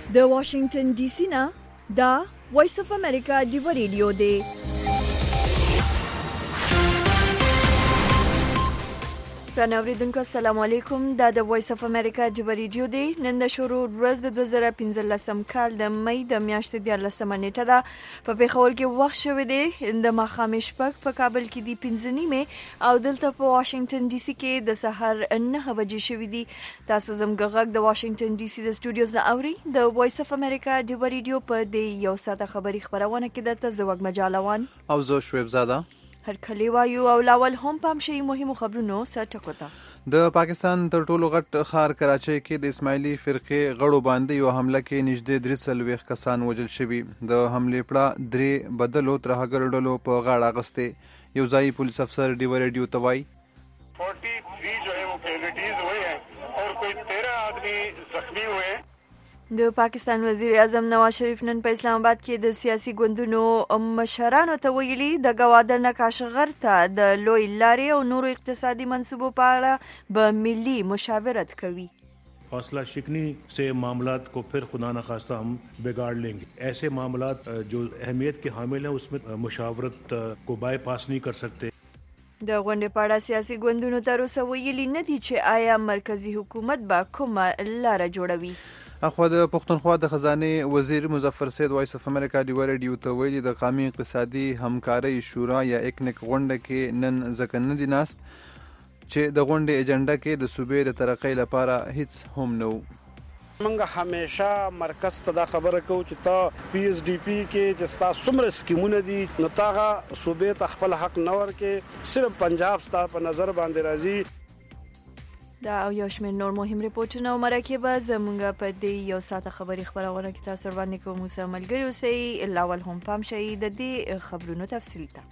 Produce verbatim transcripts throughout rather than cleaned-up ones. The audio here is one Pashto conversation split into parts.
د واشنگټن ډي سي نه دا وایس اف امریکا دی ریډیو دی. ګران اوریدونکو السلام علیکم. دا د وایس اف امریکا دی ریډیو دی. نن د شروع ورځ د دوه زره پنځلسم کال د مې د میاشتې دیارلسمه نیټه ده. په پیښور کې وخت شوی دی د ماښام شپږ، په کابل کې دی پنځه نیمې او دلته په واشنگټن ډي سي کې د سحر نهه بجې شوي دي. تاسو زموږ غږ د واشنگټن ډي سي د سټوډیوز نه اوري. د وایس اف امریکا دی ریډیو په دې یو ساعته خبري خبرونه کې درته زه وګ مجالوان او زه شعیب زاده هر کلی وایو او لاول هم پام شي مهمو خبرونو سره ټکوته. د پاکستان تر ټولو غټ ښار کراچۍ کې د اسماعیلي فرقې غړو باندې یو حمله کې نږدې درې څلوېښت کسان وژل شوي. د حملې پړه درې بدلو ترهګرو ډلو په غاړه اخیستې. یو ځایي پولیس افسر ډي ریډیو ته وایي तैंतालीस जो है वो कैजुअलिटीज हुए हैं और कोई तेरह आदमी जख्मी हुए हैं. د پاکستان وزیر اعظم نواز شریف نن په اسلام آباد کې د سیاسي ګوندونو مشرانو ته ویلي د گوادر نه کاشغر ته د لوی لارې او نورو اقتصادي منصوبو په اړه به ملي مشاورت کوي. حوصلہ شکنی سے معاملات کو پھر خدا نخواستہ ہم بگاڑ لیں گے. ایسے معاملات جو اہمیت کے حامل ہیں اس میں مشاورت کو بائی پاس نہیں کر سکتے. د غونډې په اړه سیاسي ګوندونو تر اوسه ویلي نه دي چې آیا مرکزی حکومت به کومه لاره جوړوي. اخوا د پښتونخوا د خزانه وزیر مظفر سید وایس اف امریکا دی ریډیو ته ویلي د قومي اقتصادي همکارۍ شورا یا اکنیک غونډه کې نن ځکه نه دي ناست چې د غونډې ایجنډا کې د صوبې د ترقۍ لپاره هیڅ هم نه و. منګه همیشه مرکز ته دا خبره کوو چې تا پی ایس ډی پی کې چې ستا څومره سکیمونه دي نو تاغه صوبې ته خپل حق نه ورکې، صرف پنجاب ستا په نظر باندې راځي. دا او یو شمېر نور مهم ریپورټونه او مرکې به زموږ په دې یو ساعته خبري خبرونه کې تاسو باندې کوم موسی ملګری اوسئ. لاول هم پام شئ د دې خبرونو تفصیل ته.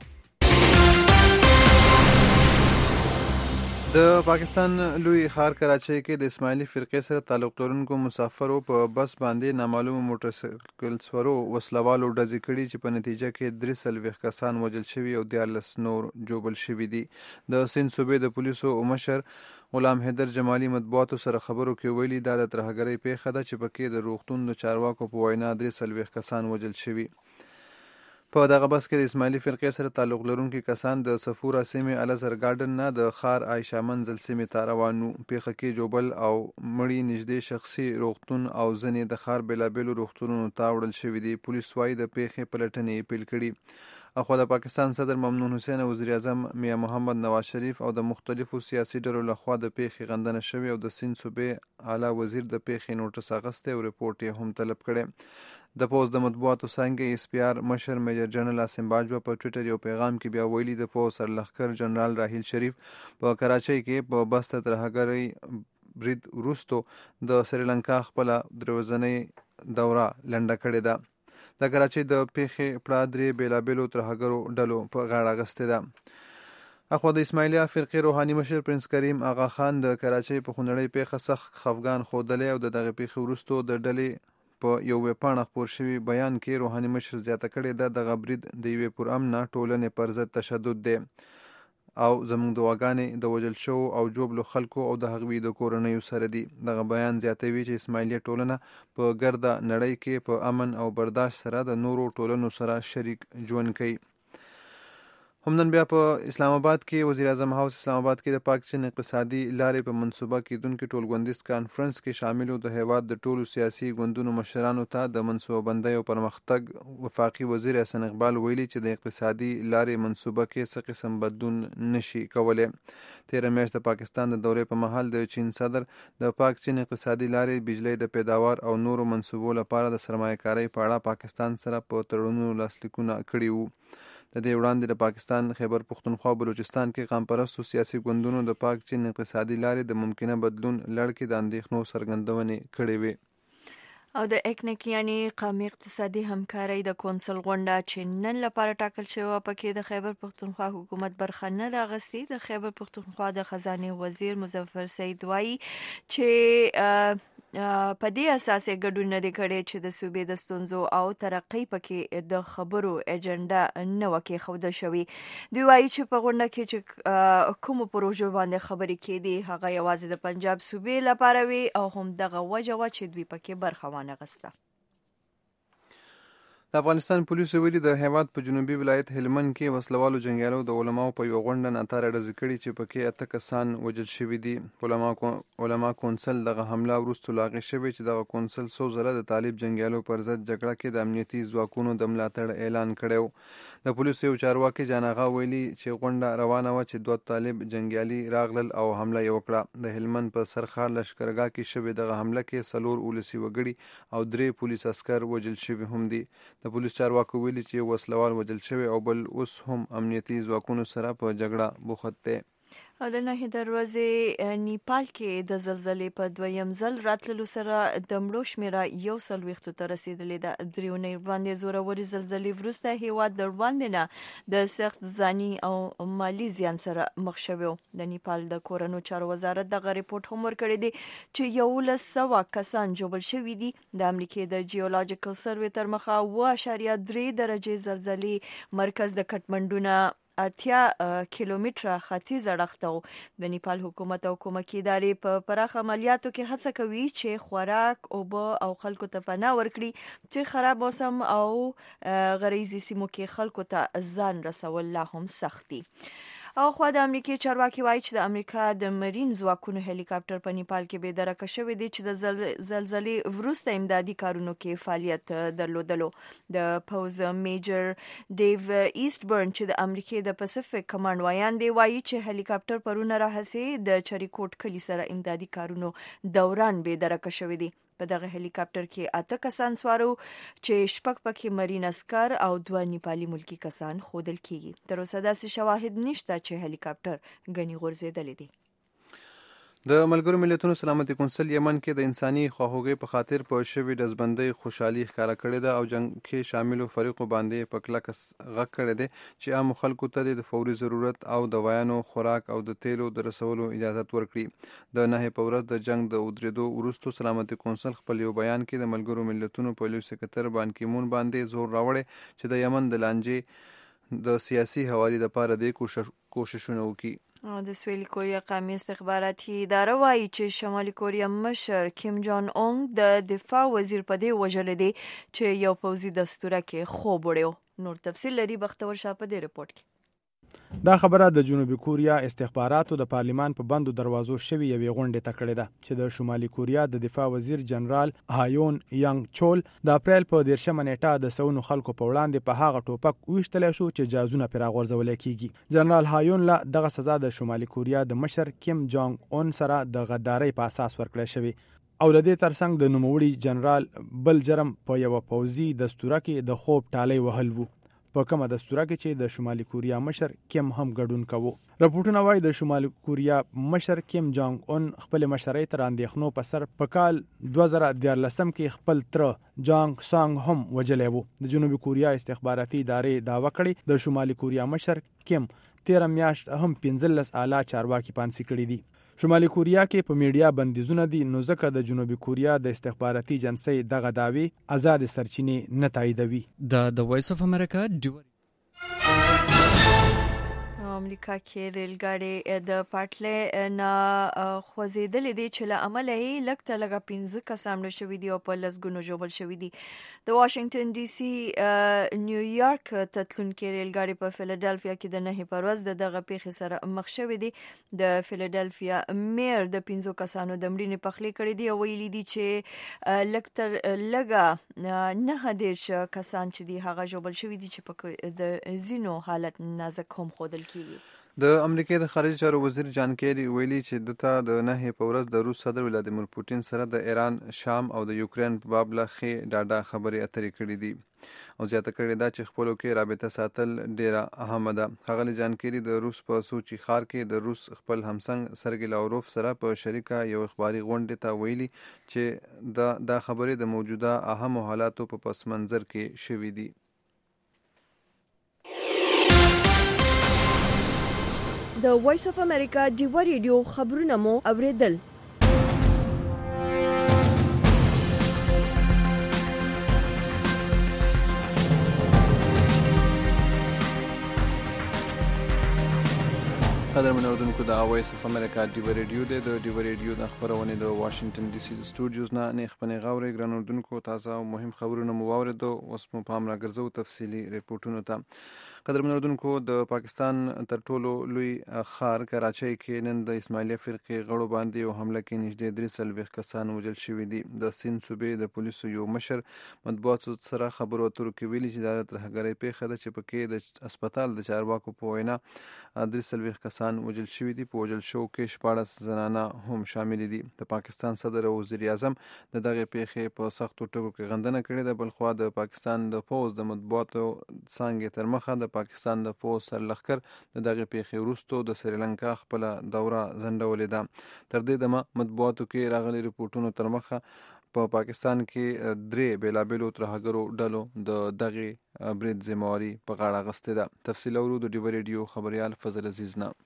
د پاکستان لوی ښار کراچۍ کې د اسماعیلي فرقې سره تعلق لرونکو مسافرو په بس باندې نامعلومو موټرسایکل سوارو وسلوالو ډزې کړي چې په نتیجه کې درې څلوېښت کسان وژل شوي او دیارلس نور ژوبل شوي دي. د سند صوبې د پولیسو مشر غلام حیدر جمالي مطبوعاتو سره خبرو کې ویلي دا د ترهګرۍ پیښه ده چې پکې د روغتون د چارواکو په وینا درې څلوېښت کسان وژل شوي. په دغه بس کې د اسماعیلي فرقې سره تعلق لرونکي کسان د صفورا سیمې الازهر ګارډن نه د ښار عایشه منزل سیمې ته روان وو. پیښه کې جوبل او مړي نږدې شخصي روغتون او ځینې د ښار بېلابېلو روغتونونو ته وړل شوي دي. پولیس وایي د پیښې پلټنې پیل کړي. اخوا د پاکستان صدر ممنون حسین او وزیر اعظم میاں محمد نواز شریف او د مختلفو سیاسي ډلو لخوا د پیښې غندنه شوې او د سند صوبې اعلی وزیر د پیښې نوټس اخیستی او رپورټ یې هم طلب کړی. د پوز د مطبوعاتو څانګې ایس پی آر مشر میجر جنرال عاصم باجوه په ټویټر یو پیغام کې بیا ویلي د پوز سرلښکر جنرال راحیل شریف په کراچۍ کې په بس ته ترهګرۍ برید وروستو د سریلانکا خپله درې ورځنۍ دوره لنډه کړې ده. د کراچۍ د پیښې پړه درې بېلابېلو ترهګرو ډلو په غاړه اخیستې ده. اخوا د اسماعیلیه فرقې روحاني مشر پرنس کریم آغا خان د کراچۍ په خونړۍ پیښه سخت خفګان ښودلی او د دغه پیښې وروستو د ډلې په یو ویبپاڼه خپور شوي بیان کې روحاني مشر زیاته کړې ده دغه برید د یوې پرامنه ټولنې پر ضد تشدد دی او زموږ دعاګانې د وژل شوو او ژوبلو خلکو او د هغوی د کورنیو سره دي. دغه بیان زیاتوي چې اسماعیلیه ټولنه په ګرده نړۍ کې په امن او برداشت سره د نورو ټولنو سره شریک ژوند کوي. هم نن بیا په اسلام آباد کې وزیر اعظم هاوس اسلام آباد کې د پاک چین اقتصادي لارې په منصوبه کېدونکي ټولګوندیز کانفرنس کې شاملو د هیواد د ټولو سیاسي ګوندونو مشرانو ته د منصوبه بندۍ او پرمختګ وفاقي وزیر احسن اقبال ویلي چې د اقتصادي لارې منصوبه کې څه قسم بدلون نشي کولی. تېره میاشت د پاکستان د دورې په مهال د چین صدر د پاک چین اقتصادي لارې بجلی د پیداوار او نورو منصوبو لپاره د سرمایه کارۍ په اړه پاکستان سره په تړونونو لاسلیکونه کړي وو. د دې وړاندې د پاکستان خیبر پښتونخوا بلوچستان کې قام پرستو سیاسي ګوندونو د پاک چین اقتصادي لارې د ممکنه بدلون لړ کې د اندېښنو څرګندونې کړې وې. او د اکنیک یعنی قومي اقتصادي همکارۍ د کونسل غونډه چې نن لپاره ټاکل شوې په کې د خیبر پښتونخوا حکومت برخه نه ده اخیستې. د خیبر پښتونخوا د خزانه وزیر مظفر سید وایي چې په دې اساس یې ګډون نه دی کړی چې د صوبې د ستونزو او ترقۍ پکې د خبرو ایجنډا نه وه کېښودل شوې. دوی وایي چې په غونډه کې چې کومو پروژو باندې خبرې کېدې هغه یوازې د پنجاب صوبې لپاره وي او هم دغه وجه وه چې دوی پکې برخه وانه غسته. د افغانستان پولیسو ویلي د هیواد په جنوبي ولایت هلمند کې وسلوالو جنګیالو د علماو په یوه غونډه ناتاره ډزې کړي چې پکې اته کسان وژل شوي دي. علما علما کونسل دغه حمله وروسته لا هغې شوې چې دغه کونسل څو ځله د طالب جنګیالو پر ضد جګړه کې د امنیتي ځواکونو د ملاتړ اعلان کړی و. د پولیسو یو چارواکي جان اغا ویلي چې غونډه روانه وه چې دوه طالب جنګیالي راغلل او حمله یې وکړه. د هلمند په سرخار لښکرګاه کې شوې دغه حمله کې څلور ولسي وګړي او درې پولیس عسکر وژل شوي هم دي. د پولیس چارواکو ویلي چې وسلوال وژل شوی او بل اوس هم امنیتي ځواکونو سره په جګړه بوخت دی. او د نهي دروازې نیپال کې د زلزلې په دویم ځل راتللو سره د مړو شمیره یو څلوېښتو ته رسیدلې ده. درې اونۍ وړاندې زورورې زلزلې وروسته هیواد د وړاندې نه د سخت ځاني او مالي زیان سره مخ شوی و. د نیپال د کورنو چارو وزارت دغه ریپورت هم ورکړی دی چې یولس سوه کسان ژوبل شوي دي. د امریکې د جیولوجیکل سروې تر مخه اوه اعشاریه درې درجې زلزلې مرکز د کټمنډو نه اتیا کیلومتره ختیځ اړخته و. د نیپال حکومت او کومکي ادارې په پراخ عملیاتو کې هڅه کوي چې خوراک، اوبه او خلکو ته پناه ورکړي چې خراب موسم او غریزي سیمو کې خلکو ته ځان رسول لا هم سخت دي. او خو د امریکای چارواکي وایي چې د امریکا د مرین ځواکونو هلیکاپټر په نیپال کې بې درکه شوی دی چې د زلزلې وروسته امدادي کارونو کې فعالیت درلودلو. د پوز میجر ډیو ایسټبرن چې د امریکای د پاسفیک کمانډ وایان دی وایي چې هلیکاپټر پرونه راهسي د چریکوټ کلی سره امدادي کارونو دوران بې درکه شوی دی. په دغه هلیکاپټر کې اته کسان سوارو چې شپږ پکې مرین عسکر او دوه نیپالي ملکی کسان ښودل کیږي. تر اوسه داسې شواهد نشته چې هلیکاپټر ګني غورځېدلی دی. د ملګرو ملتونو سلامتي کونسل یمن کې د انساني خواخوږۍ په خاطر په شوې ډزبندۍ خوشحالي ښکاره کړې ده او جنګ کې شاملو فریقو باندې په کلکه غږ کړی دی چې عامو خلکو ته د فوري ضرورت او دوایانو، خوراک او د تیلو د رسولو اجازت ورکړي. د نهې په ورځ د جنګ د ودرېدو وروسته سلامتي کونسل خپل یو بیان کې د ملګرو ملتونو په لوی سکرتر بان کی مون باندې زور راوړی چې د یمن د لانجې د سیاسي حوالې لپاره د کوششونه وکړي. د سویلي کوریا قومي استخباراتي اداره وایي چې شمالي کوریا مشر کیم جان اونګ د دفاع وزیر په دې وژلی دی چې یو پوځي دستوره کې خوب وړی و. نور تفصیل لري بختور شاه په دې رپورټ کې. دا خبره د جنوبي کوریا استخباراتو د پارلیمان په بندو دروازو شوی یوې غونډې ته کړې ده چې د شمالي کوریا د دفاع وزیر جنرال هایون یانګ چول د اپریل په دیرشمه نیټه د سونو خلکو په وړاندې په هغه ټوپک ویشتلی شو چې جازونه پرې راغورځولی کیږي. جنرال هایون له دغه سزا د شمالي کوریا د مشر کیم جانګ اون سره د غدارۍ په اساس ورکړی شوی او د دې ترڅنګ د نوموړي جنرال بل جرم په یوه پوځي دستوره کې د خوب ټالۍ وهل و، په کومه دستوره کې چې د شمالي کوریا مشر کیم هم ګډون کوو. راپورټونه وایي د شمالي کوریا مشر کیم جانګ اون خپل مشرۍ تر اندېښنو په سر په کال دوه زره دیارلسم کې خپل تره جانګ سانګ هم وژلی و. د جنوبي کوریا استخباراتي ادارې دعوه کړې د شمالي کوریا مشر کیم تیره میاشت هم پنځلس اعلی چارواکي پانسي کړي دي. شمالي کوریا کې په میډیا بندیزونه دي نو ځکه د جنوبي کوریا د استخباراتي جنسۍ دغه دعوی آزاد سرچینې نه تاییدوي. د د وایس اف امریکا امریکا کې ریلګاډي د پټلۍ نه خوځېدلې دي چې له امله یې لږ ته لږه پنځه کسان مړه شوي دي او په لسګونو ژوبل شوي دي. د واشنګټن ډي سي نیویارک ته تلونکي ریلګاډي په فیلادلفیا کې د نهې په ورځ د دغه پیښې سره مخ شوي دي. د فیلادلفیا میر د پنځو کسانو د مړینې پخلی کړی دی او ویلي دي چې لږ تر لږه نهه دېرش کسان چې دي هغه ژوبل شوي دي چې په د ځینو حالت نازک هم ښودل کېږي. د امریکای د خارجي چارو وزیر جان کیری ویلي چې دته د نهې په ورځ د روس صدر ولادیمیر پوتین سره د ایران، شام او د یوکرین په باب لا ښې ډاډه خبرې اترې کړې دي او زیاته کړې ده چې خپلو کې رابطه ساتل ډیره اهمه ده. ښاغلي جان کیری د روس په سوچي ښار کې د روس خپل همسنګ سرګی لاوروف سره په شریکه یو اخباري غونډې ته ویلي چې دا دا خبرې د موجوده اهمو حالاتو په پس منظر کې شوي دي. د وایس اف امریکا ډیوا ریډیو خبرونه مو اوریدل. قدرمن اوردونکو د وایس اف امریکا ډیو ریډیو د ډیو ریډیو د خبرونه د واشنگټن ډي سي د سټوډیوز نه نه خپنې غوړې ګران اوردونکو تازه او مهم خبرونه مو واوریدو. اوس مو پام راګرځو تفصيلي ریپورتونو ته. قدرمن اوردونکو د پاکستان تر ټولو لوی ښار کراچۍ کې نن د اسماعیلیه فرقې غړو باندې یو حمله کې نږدې درې څلوېښت کسان وژل شوي دي. د سیند صوبې د پولیسو یو مشر مطبوعاتو سره خبرو اترو کې ویلي چې دا ترهګرۍ پیښه ده چې پکې د هسپتال د چارواکو په وینا درې څلوېښت کسان وژل شوي دي. په وژل شوو کې شپاړس زنانه هم شامل دي. د پاکستان صدر او وزیر اعظم د دغه پیښې په سختو ټکو کې غندنه کړې ده. بلخوا د پاکستان د پوز د مطبوعاتو څانګې تر مخه د پاکستان د پوز سرلښکر د دغه پیښې وروسته د سریلانکا خپل دوره ځنډولې ده. تر دې دمه مطبوعاتو کې راغلي ریپورتونو تر مخه په پاکستان کې درې بیلابیلو ترهګرو ډلو د دغه برید ذمہواري په غاړه اخیستې ده. تفصیل اورو د ډیو ریډیو خبريال فضل عزیز نه.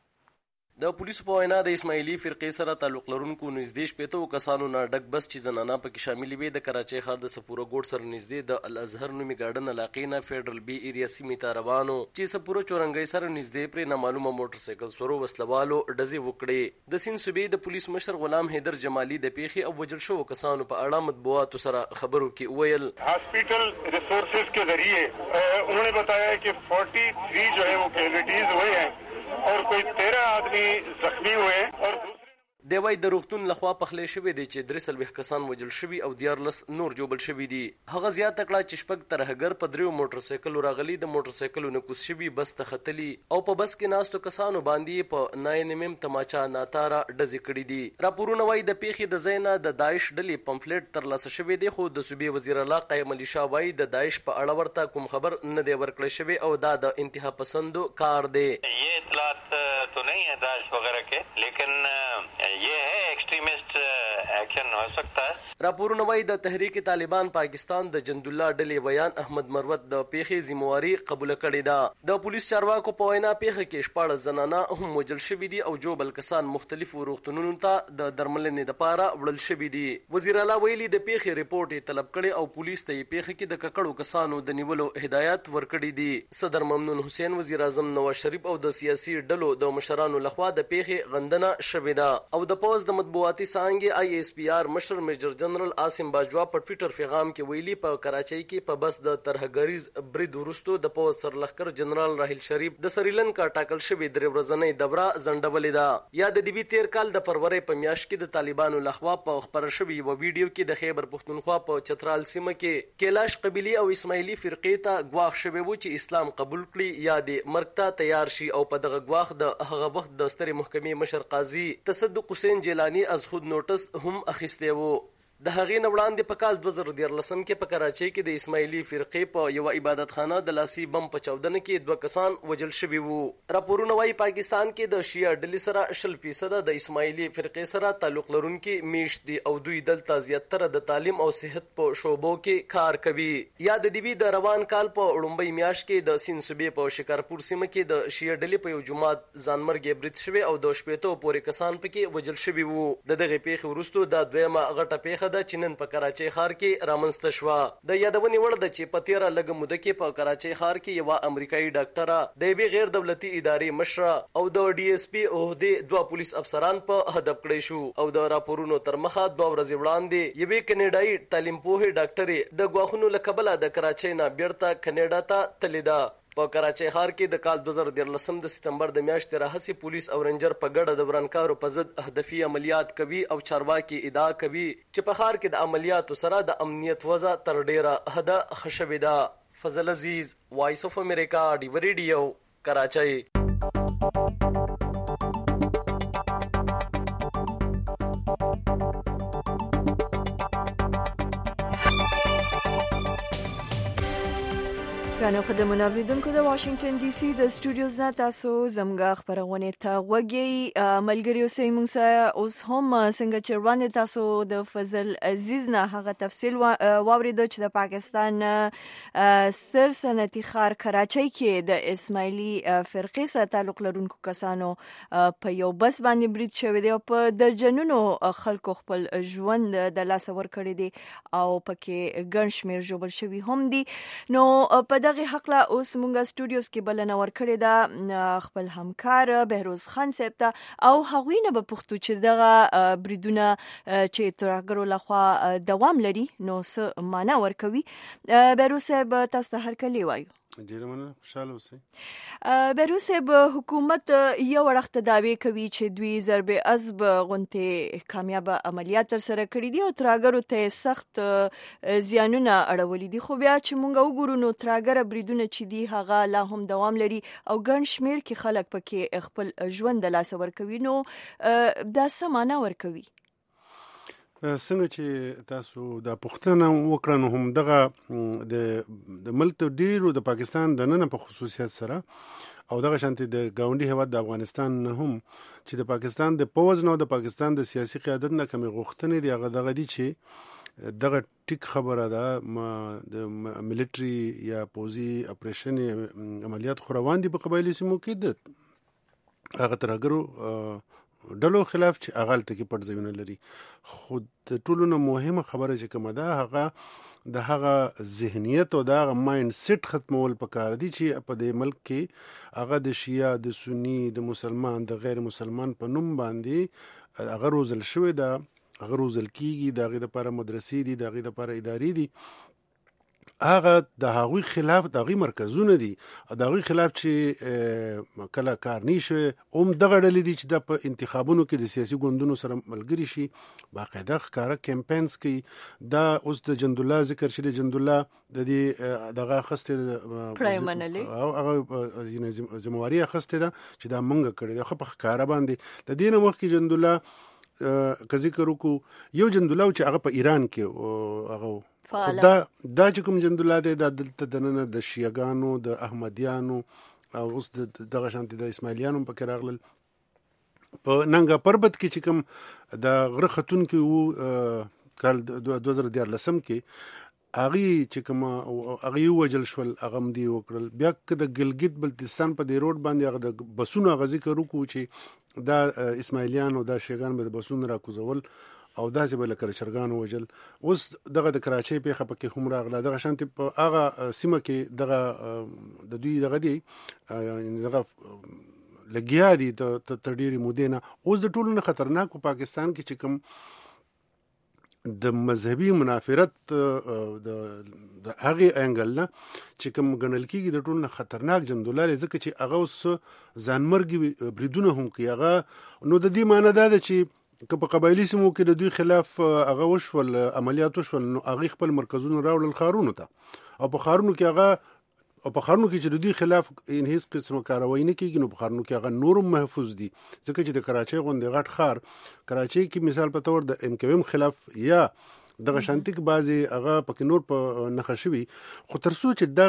د پولیسو په وینا د اسماعیلي فرقې سره تعلق لرونکو نږدې شپېته کسانو نه ډک بس چې زنانه پکې شاملې وې د کراچۍ ښار د سپوره ګوټ سره نږدې د الازهر نومي ګارډن علاقې نه فیډرل بي ایریا سیمې ته روانو چې سپوره چورنګۍ سره نږدې پرې نامعلومه موټر سایکل سورو وسلوالو ډزې وکړې. د سیند صوبې د پولیس مشر غلام حیدر جمالي د پیښې او وژل شوو کسانو په اړه مطبوعاتو سره خبرو کې ویل हॉस्पिटल रिसोर्सेज के जरिए उन्होंने बताया कि तैंतालीस जो है वो कैजुअल्टीज हुए हैं और कोई तेरह आदमी जख्मी हुए और د وای د روغتون لخوا پخلی شوی دی چې درې څلوېښت کسان وژل شوي او دیارلس نور جوبل شوي دي. هغه زیاته کړه چې شپږ ترهګر په دریو موټر سایکلو راغلي د موټر سایکلو نه کوز شوي بس ته ختلي او په بس کې ناستو کسانو باندې په ناین ایم تماچا ناتاره ډزې کړي دي. راپورونه وایي د پیښې د ځای نه د داعش ډلې پمفلیټ ترلاسه شوی دی خو د صوبې وزیر اعلی قیم علي شاه وایي د داعش په اړه ورته کوم خبر نه دی ورکړی شوی او دا د انتها پسندو کار دی. یہ اطلاعات تو نہیں ہے داعش وغیرہ کے لیکن یہ ہے ایکسٹریمسٹ ایکشن ہو سکتا ہے. راپورونه وایي د تحریک طالبان پاکستان د جند الله ډلې ویان احمد مروت د پیښې ذمہواري قبول کړې ده. د پولیس چارواکو په وینا پیښه کې شپاړس زنانه هم وژل شوي دي او جو بل کسان مختلفو روغتونونو ته د درملنې لپاره وړل شوي دي. وزیر اعلی ویلي د پیښې ریپورت یې طلب کړی او پولیس ته یې پیښه کې د ککړو کسانو د نیولو هدایت ورکړي دي. صدر ممنون حسین وزیر اعظم نواز شریف او د سیاسي ډلو د مشرانو لخوا د پیښې غندنه شوې ده او د پوز د مطبوعاتي څانګې آی ایس پی آر مشر میجر جنرال عاصم باجوا په ټویټر پیغام کې ویلي په کراچۍ کې په بس د ترهګریز برید وروسته د پوز سرلښکر جنرال راحیل شریف د سریلانکا ټاکل شوی درې ورځنۍ دوره ځنډولې ده. یا د دې تیر کال د فروری په میاشت کې د طالبانو لخوا په خبره شوی یو ویډیو کې د خیبر پښتونخوا په چترال سیمه کې کیلاش قبیلی او اسماعیلی فرقې ته ګواښ شوی و چې اسلام قبول کړي یا د مرګ ته تیار شي او په دغه ګواښ د هغه وخت د سترې محکمې مشر قاضي تصدق حسین جیلانی از خود نوټس هم اخیستی وو. د هغې نه وړاندې په کال دوه زره دیارلسم کې په کراچۍ کې د اسماعیلي فرقې په یوه عبادتخانه د لاسي بم په چاودنه کې دوه کسان وژل شوي وو. راپورونه وایي پاکستان کې د شیعه ډلې سره شل فیصده د اسماعیلي فرقې سره تعلق لرونکي میشت دي او دوی دلته زیاتره د تعلیم او صحت په شعبو کې کار کوي. یا د دې د روان کال په وړومبۍ میاشت کې د سیند صوبې په شکارپور سیمه کې د شیعه ډلې په یو جومات ځانمرګي برید شوی او د شپېتو پورې کسان پکې وژل شوي وو. د دغې پیښې وروسته دا دویمه غټه پیښه د چنن په کراچۍ ښار کې رامنځته شوه. د یادونې وړ ده چې په تیره لږه موده کې په کراچۍ ښار کې یوه امریکایي ډاکټره د یوې غیر دولتي ادارې مشره او د ډي اس پي عهدې دوه پولیس افسران په هدف کړی شو او د راپورونو تر مخه دوه ورځې وړاندې یوې کینیډایي تعلیم پوهې ډاکټرې د ګواښونو له کبله د کراچۍ نه بیرته کینیډا ته تللې ده. په کراچۍ ښار کې د کال دوه زره دیارلسم د سپتمبر د میاشتې راهیسې پولیس او رینجر په ګډه د ورانکارو په ضد هدفي عملیات کوي او چارواکي ادعا کوي چې په ښار کې د عملیاتو سره د امنیت وضع تر ډیره حده ښه شوې ده. فضل عزیز، وایس اف امریکا، ډیو ریډیو، کراچۍ. ګرانو قدرمنو اوریدونکو د واشنگټن ډي سي د سټوډیوز نه تاسو زموږ خبرونه ته وګورئ. ملګری اوسئ موږ سره اوس هم څنګه چې وړاندې تاسو د فضل عزیز نه هغه تفصیل واورید چې د پاکستان ستر صنعتي ښار کراچۍ کې د اسماعیلي فرقې سره تعلق لرونکو کسانو په یو بس باندې برید شوی دی او په درجنونو خلکو خپل ژوند د لاسه ورکړی دی او پکې ګڼ شمېر ژوبل شوي هم دي. نو په دغه دغه حق له اوس مونږ سټوډیوز کې بلنه ورکړې ده خپل همکار بهروز خان صاحب ته او هغوی نه به پوښتو چې دغه بریدونه چې ترهګرو لخوا دوام لري نو څه معنا ورکوي. بهروز صاحب تاسو ته هرکلی وایو. ډیره مننه، خوشاله اوسئ. بهروز صاحب حکومت یو وخت دعوی کوي چې دوی ضرب عضب غونډې کامیاب عملیات ترسره کړي دي او ترهګرو ته سخت زیانونه اړولي دي، خو بیا چې مونږ وګورو نو ترهګر بریدونه چې دي هغه لا هم دوام لري او ګڼ شمیر کې خلک پکې خپل ژوند د لاسه ورکوي. نو دا څه معنا ورکوي؟ څنګه چې تاسو دا پوښتنه وکړه نو هم دغه د ملک د ډیرو د پاکستان د نن په خصوصیت سره او دغه شانتي د ګاونډي هیواد د افغانستان نه هم چې د پاکستان د پوز نو د پاکستان د سیاسي قیادت نه کمی غوښتنې دی هغه دغه دي چې دغه ټیک خبره ده د ملټري یا پوزي اپریشن عملیات خو روان دي په قبایلی سیمو کې د هغه ترهګرو ډلو خلاف چې اغال ته کې پټ ځایونه لري. خو د ټولو نه مهمه خبره چې کومه ده هغه د هغه ذهنیت او د هغه مایند سیټ ختمول پکار دي چې په دې ملک کې هغه د شیعه، د سنی، د مسلمان، د غیر مسلمان په نوم باندې هغه روزل شوی ده، هغه روزل کیږي، د هغې دپاره مدرسې دي، د هغې دپاره ادارې دي. هغه د هغوی خلاف د هغوی مرکزونه دي، د هغوی خلاف چې کله کار نه شي هم دغه ډلې دي چې د په انتخابونو کې د سیاسي ګوندونو سره ملګري شي، باقاعده ښکاره کمپینز کوي. دا اوس د جندالله ذکر چې د جندالله د دې دغه اخیستې پړی منلې او هغه ذمهواري اخیستې ده چې دا موږ کړې ده، خو په ښکاره باندې. د دې نه مخکې جندالله که ذکر وکړو یو جندالله چې هغه په ایران کې هغه دا دا چې کوم جندالله دی دا دلته دننه د شیعګانو، د احمدیانو او اوس دغه شانتي د اسماعیلیانو پکې راغلل. په ننګا پربت کې چې کوم د غره ختون کې وو کال دوه زره دیارلسم کې هغه چې کوم هغه وجل شول هغه مدي وکړل. بیا که د ګلګت بلتستان په دې روډ باندې هغه د بسونو غزي کړو کو چې دا اسماعیلیان او دا شیعګان به د بسونو راکوزول او دا چې بل کړه چرګان وجل. اوس دغه د کراچۍ پیخه پکې هم راغله، دغه شانتي په هغه سیمه کې دغه د دوی دغه دی دغه لګیا دي د تډيري مودینه. اوس د ټولو نه خطرناک په پاکستان کې چې کوم د مذهبي منافرت د د هغه انګل نه چې کوم ګڼل کېږي د ټولو نه خطرناک جندولار ځکه چې هغه اوس ځانمرګي بریدونه هم کوي. هغه نو د دې معنی دا ده چې که په قبایلی سیمو کې د دوی خلاف هغه وشول عملیات وشول نو هغه خپل مرکزونه راوړل ښارونو ته او په ښارونو کې هغه او په ښارونو کې چې د دوی خلاف هیڅ قسمه کاروایی نه کېږي نو په ښارونو کې هغه نورم محفوظ دي. ځکه چې د کراچۍ غوندې غټ ښار کراچۍ کې مثال په تور د ام کیو ام خلاف یا دغه شانتي کې بعضې هغه پکې نور په نښه شوي. خو تر څو چې دا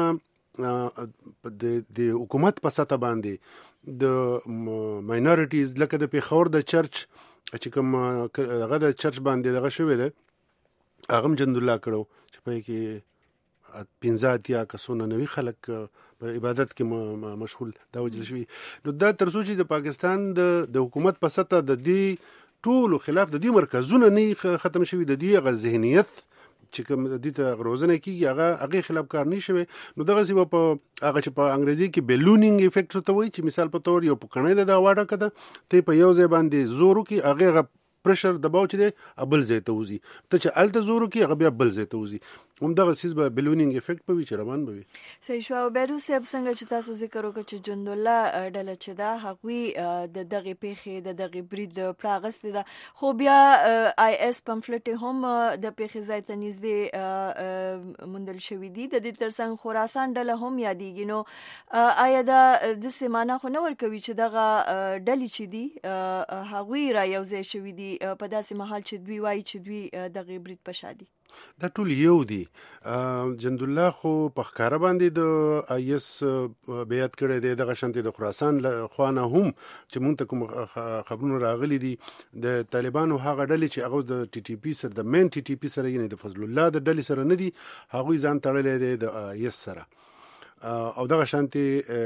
قسمه د حکومت په سطح باندې د ماینورټیز لکه د پېښور د چرچ چې کوم هغه د چرچ باندې دغه شوی دی هغه هم جندالله کړو چې په کې پنځه اتیا کسونه نوي خلک په عبادت کې مشغول دا وجل شوي. نو دا تر څو چې د پاکستان د حکومت په سطح د دې ټولو خلاف د دې مرکزونه نه ختم شوي، د دې هغه ذهنیت چې کوم د دې ته روزنه کیږي هغه هغه خلاف کار نه شوی. نو دغه سی په هغه چې په انګریزي کې بیلونینګ افیکټ ته وایي چې مثال په تور یو پکنه د واټه کده ته په یو ځای باندې زورو کې هغه پرشر دباو چې دی ابل ځای ته وزي ته چې الته زورو کې هغه بیا بل ځای ته وزي. هم دغه سیس به بیلونینګ افیکټ په وی چې روان به وي. صحیح شو. بهروز صاحب څنګه چې تاسو ذکر وکړ چې جندالله ډله چې دا هغوی د دغه پیښې د دغه برید پراغست ده، خو بیا آی اس پمفلټ هم د پیښې ځای ته نږدې موندل شوي دي. د دې ترڅنګ خراسان ډله هم یادېږي. نو آیا دا د سیمانه خو نه ورکوي چې دغه ډلې چې دي هغوی را یو ځای شوي دي په داسې مهال چې دوی وایي چې دوی دغه برید په شا دي؟ دا ټول یو دي. جندالله خو په ښکاره باندې د آی اس بیعت کړی دی، دغه شانتي د خراسان خوانه هم چې مونږ ته کوم خبرونه راغلي دي د طالبانو هغه ډلې چې هغه د ټي ټي پي سره د مین ټي ټي پي سره یعنی د فضل الله د ډلې سره نه دي، هغوی ځان تړلی دی د آی اس سره. او دغه شانتي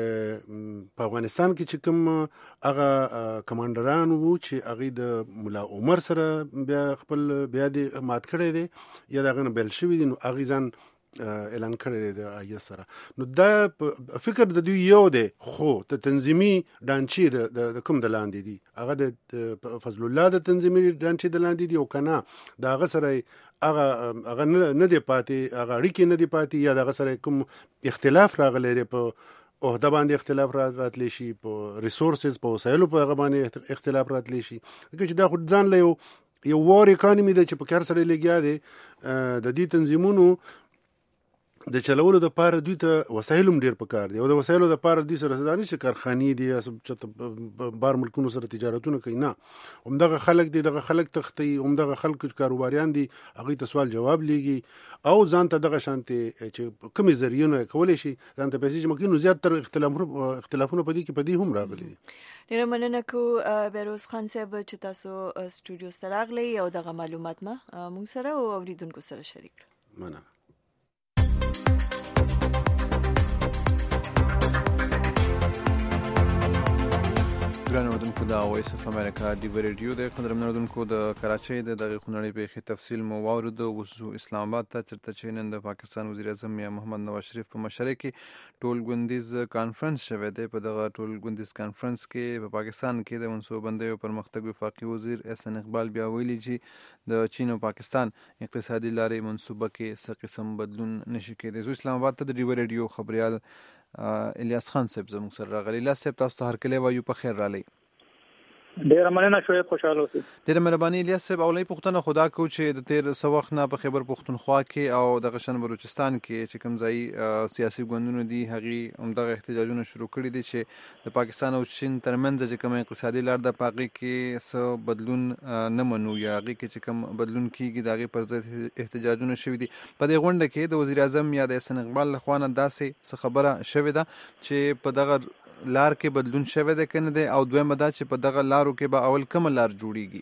په افغانستان کې چې کوم هغه کمانډران وو چې هغه د مولا عمر سره بیا خپل بیا د مات کړی دی یا دغه نه بل شوی دي نو هغه ځان اعلان کړی د آی سره. نو دا فکر د دوی یو دی، خو د تنظیمي ډانچې د کوم د لاندې دي، هغه د فضل الله د تنظیمي ډانچې د لاندې دي او کنه د هغه سره هغه هغه نه دی پاتې، هغه اړیکې نه دی پاتې، یا د هغه سره کوم اختلاف راغلی دی، په عہده باندې اختلاف راتلی شي، په ریسورسز په وسایلو په هغه باندې اختلاف راتلی شي. ځکه چې دا خو ځان له یو یو وار اکانومي ده چې په کار سره لګیا دی. د دې تنظیمونو د چلولو د پاره دوی ته وسایل هم ډیر پکار دي، او د وسایلو د پاره دوی سره ځاني چې کارخانې دي یا چې بار ملکونو سره تجارتونه کوي، نه همدغه خلک دي، دغه خلک تختی، همدغه خلک کاروباریان دي، هغه ته سوال جواب لیږي او ځان ته دغه شانتي چې کومې ذریعہ کولای شي ځان ته پیسې ممکن زیات تر اختلافونه اختلافونه پدې کې پدې هم راغلي دي. ډیره مننه کو بیروز خان صاحب چې تاسو سټوډیو سره راغلی او دغه معلومات ما موږ سره او اوریدونکو سره شریک کړل. مننه. ګران اوردونکو د وایس اف امریکا ډیو ریډیو د قدرمن اوردونکو د کراچۍ د دغه خونړۍ پیښې تفصیل مو واورېدو. اوس اسلام آباد ته چېرته چې نن د پاکستان وزیر اعظم یا محمد نواز شریف په مشرۍ کې ټول ګوندیز کانفرنس شوی دی. په دغه ټول ګوندیز کانفرنس کې په پاکستان کې د منصوبندۍ او پرمختګ وفاقي وزیر احسان اقبال بیا ویلي چې د چین او پاکستان اقتصادي لارې منصوبه کې څه قسم بدلون نشي کېدی. زه اسلام آباد ته د ډیو ریډیو خبریال الیاس خان صاحب زموږ سره راغلی. الیاس صاحب تاسو ته هرکلی وایو، په خیر رالی. ډیره مننه، شوی خوشاله اوسئ. ډیره مهرباني الیاس صاحب. اولۍ پوښتنه خدا کو چې د تیر څه وخت نه په خیبر پښتونخوا کې او د غشن بلوچستان کې چې کوم ځای سیاسي ګوندونه دي هغې همدغه احتجاجونه شروع کړي دي چې د پاکستان او چین ترمنځ چې کوم اقتصادي لار ده په هغې کې څه بدلون نه منو یا هغې کې چې کوم بدلون کیږي د هغې پر ضد احتجاجونه شوي دي. په دې غونډه کې د وزیر اعظم یا د احسان اقبال لخوا نه داسې څه خبره شوې ده چې په دغه لار کې بدلون شوی دی که نه دی، او دویمه دا چې په دغه لارو کې به اول کومه لار جوړیږي؟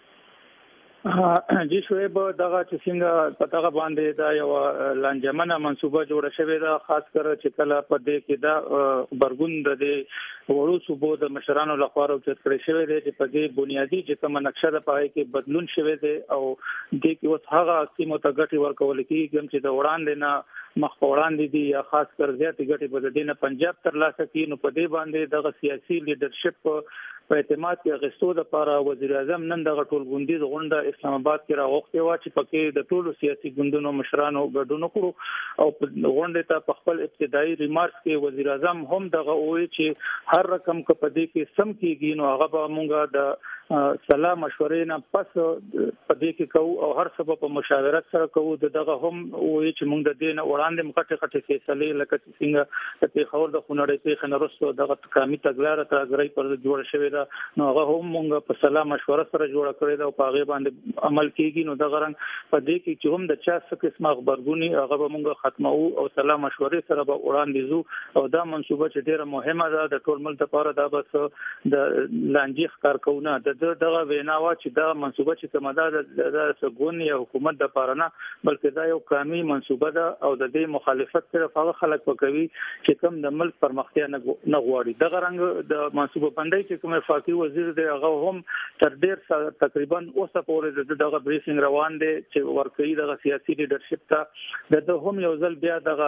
جی شعیب، دغه چې څنګه په دغه باندې دا یو لانجمنه منصوبه جوړه شوې ده، خاص کر چې کله په دې کې دا خبرګون د دې وړو صوبو د مشرانو لخوا راوچت کړی شوی دی چې په دې بنیادی چې کومه نقشه ده په کې بدلون شوی دی او دې کې اوس هغه سیمو ته ګټې ورکول کېږي چې د وړاندې نه مخ په وړاندې دي یا خاص کر زیاتې ګټې په دې نه پنجاب ترلاسه کړي. نو په دې باندې دغه سیاسي لیډرشپ په اعتماد کې اغستو لپاره وزیر اعظم نن دغه ټول ګوندیز غونډه اسلام آباد کې راوغوښتې وه چې پکې د ټولو سیاسي ګوندونو مشرانو ګډون وکړو او په غونډې ته په خپل ابتدایي ریمارکس کې وزیر اعظم هم دغه وویل چې هر رقم که په دې کې سم کېږي نو هغه به مونږ د سلا مشورې نه پس په دې کې کوو او هر څه په مشاورت سره کوو. دغه هم وایي چې موږ د دې نه وړاندې مخکې خټې فیصلې لکه څنګه د پېښور د خونړۍ پیښې نه وروسته دغه قامي تګلاره ترګرۍ پر جوړه شوې ده، نو هغه هم موږ په سلا مشوره سره جوړه کړې ده او په هغې باندې عمل کېږي. نو دغه رنګ په دې کې چې هم د چا څه قسمه غبرګوني هغه به موږ ختموو او سلا مشورې سره به وړاندې ځو او دا منصوبه چې ډېره مهمه ده د ټول ملک لپاره، دا بس د لانجې ښکارکونه د دغه وینا وه چې دا منصوبه چې کومه ده د ګوند یا حکومت دپاره نه بلکې دا یو قامي منصوبه ده او د دې مخالفت صرف هغه خلک به کوي چې کوم د ملک پرمختیا نه غواړي. دغه رنګ د منصوبه بندۍ چې کوم وفاقي وزیر دی هغه هم تر ډېر تقریبا اوسه پورې د دغه بریفینګ روان دی چې ورکوي دغه سیاسي لیډرشپ ته. د ده هم یو ځل بیا دغه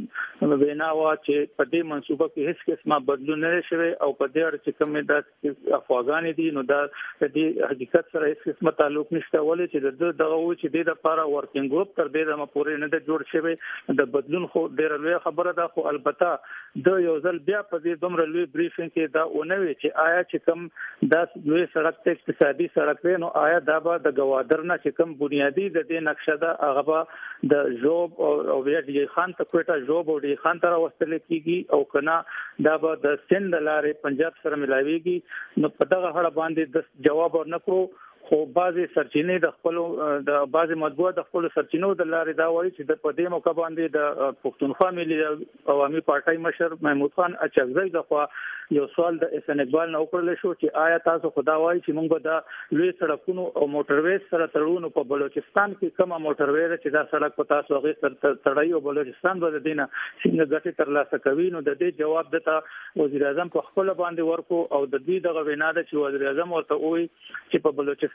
وینا وه چې په دې منصوبه کې هیڅ قسمه بدلون نه شوی او په دې اړه چې کومې دا افواګانې دي نو دا د دې حقیقت سره هیڅ قسمه تعلق نشته، ولې چې د دغه و چې د لپاره ورکینګ ګروپ تر دې دمه پورې نه ده جوړ شوی. د بدلون خو ډېره لویه خبره ده، خو البته د یو ځل بیا په دې دومره لوی بریفینګ کې دا ونه وي چې آیا چې کوم دا لوی سړک ته اقتصادي سړک دی نو آیا دا به د ګوادر نه چې کوم بنیادي د دې نقشه ده هغه به د ژوب او بیا ډي خان ته کوټه ژوب او ډي خان ته راوستل کېږي او کنه دا به د سند لارې پنجاب سره ملاويږي. نو په دغه اړه باندې د جواب ورنکړو، خو بعضې سرچینې د خپلو د بعضې مطبوعات د خپلو سرچینو د لارې دا وایي چې د په دې موقع باندې د پښتونخوا ملي عوامي پارټۍ مشر محمود خان اچکزی لخوا یو سوال د احسان اقبال نه وکړل شو چې آیا تاسو خو دا وایي چې موږ به د لوی سړکونو او موټرویز سره تړو، نو په بلوچستان کې کومه موټروی ده چې دا سړک په تاسو هغې سره تړئ او بلوچستان به د دې نه څنګه ګټې ترلاسه کوي؟ نو د دې جواب دته وزیر اعظم په خپله باندې ورکړو او د دې دغه وینا ده چې وزیر اعظم ورته ووایي چې په بلوچستان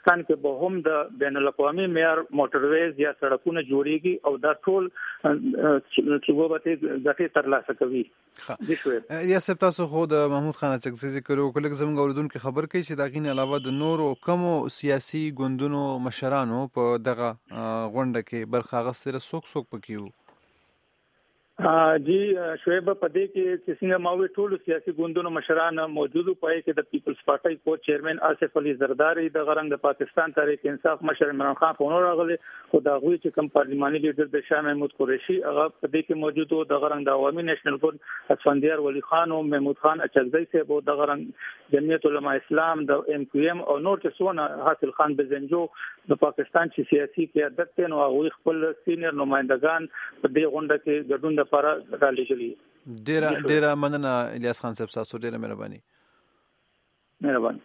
پاکستان کې به هم د بین الاقوامي معیار موټرویز یا سړکونه جوړيږي او دا ټول چې وبته ځکه ترلاسه کوي. یا سب تاسو خو د محمود خان چکزي ذکر وکړ زموږ اوردونکو خبر کوي چې دا غین علاوه د نورو کمو سیاسي ګوندونو مشرانو په دغه غونډه کې برخه اخیستل څوک څوک پکې وو. جی شعیب په دې کې چې څنګه ماوي ټول سیاسي ګوندونو مشران موجود پای کې د پیپلز پارټي کو چیرمن آصف علي زرداری د غرنګ د پاکستان تحریک انصاف مشر عمران خان په نور راغلي خو دا غوي چې کوم پارلماني لیډر د شاه محمود قریشي هغه په دې کې موجود وو د غرنګ د عوامي نېشنل ګوند اسفندیار ولی خان او محمود خان اچکزی صاحب او د غرنګ جمعیت علماء اسلام د ایم کیو ایم او نور چې څونه حاصل خان بزنجو د پاکستان چې سیاسي قیادت ته نو هغه خپل سینیئر نمائندگان په دې غونډه کې ګډون لپاره رالیږلي. ډیره ډیره مننه الیاس خان صاحب تاسو ډیره مهرباني. مهرباني.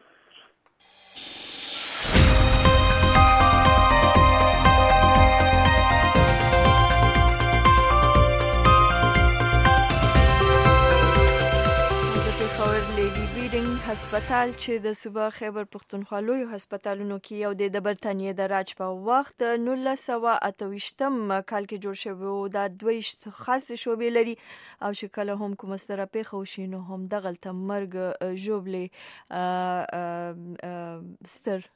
هسپتال چې د صوبه خیبر پختونخوا لوی هسپتالونو کې یو د برتانیې د راج په وخت نولس سوه اته ویشتم کال کې جوړ شوی او د دویشت خاص شوبې لري او شکل هم کوم ستره پیښه وشي نو هم دغلته مرګ ژوبلې ستر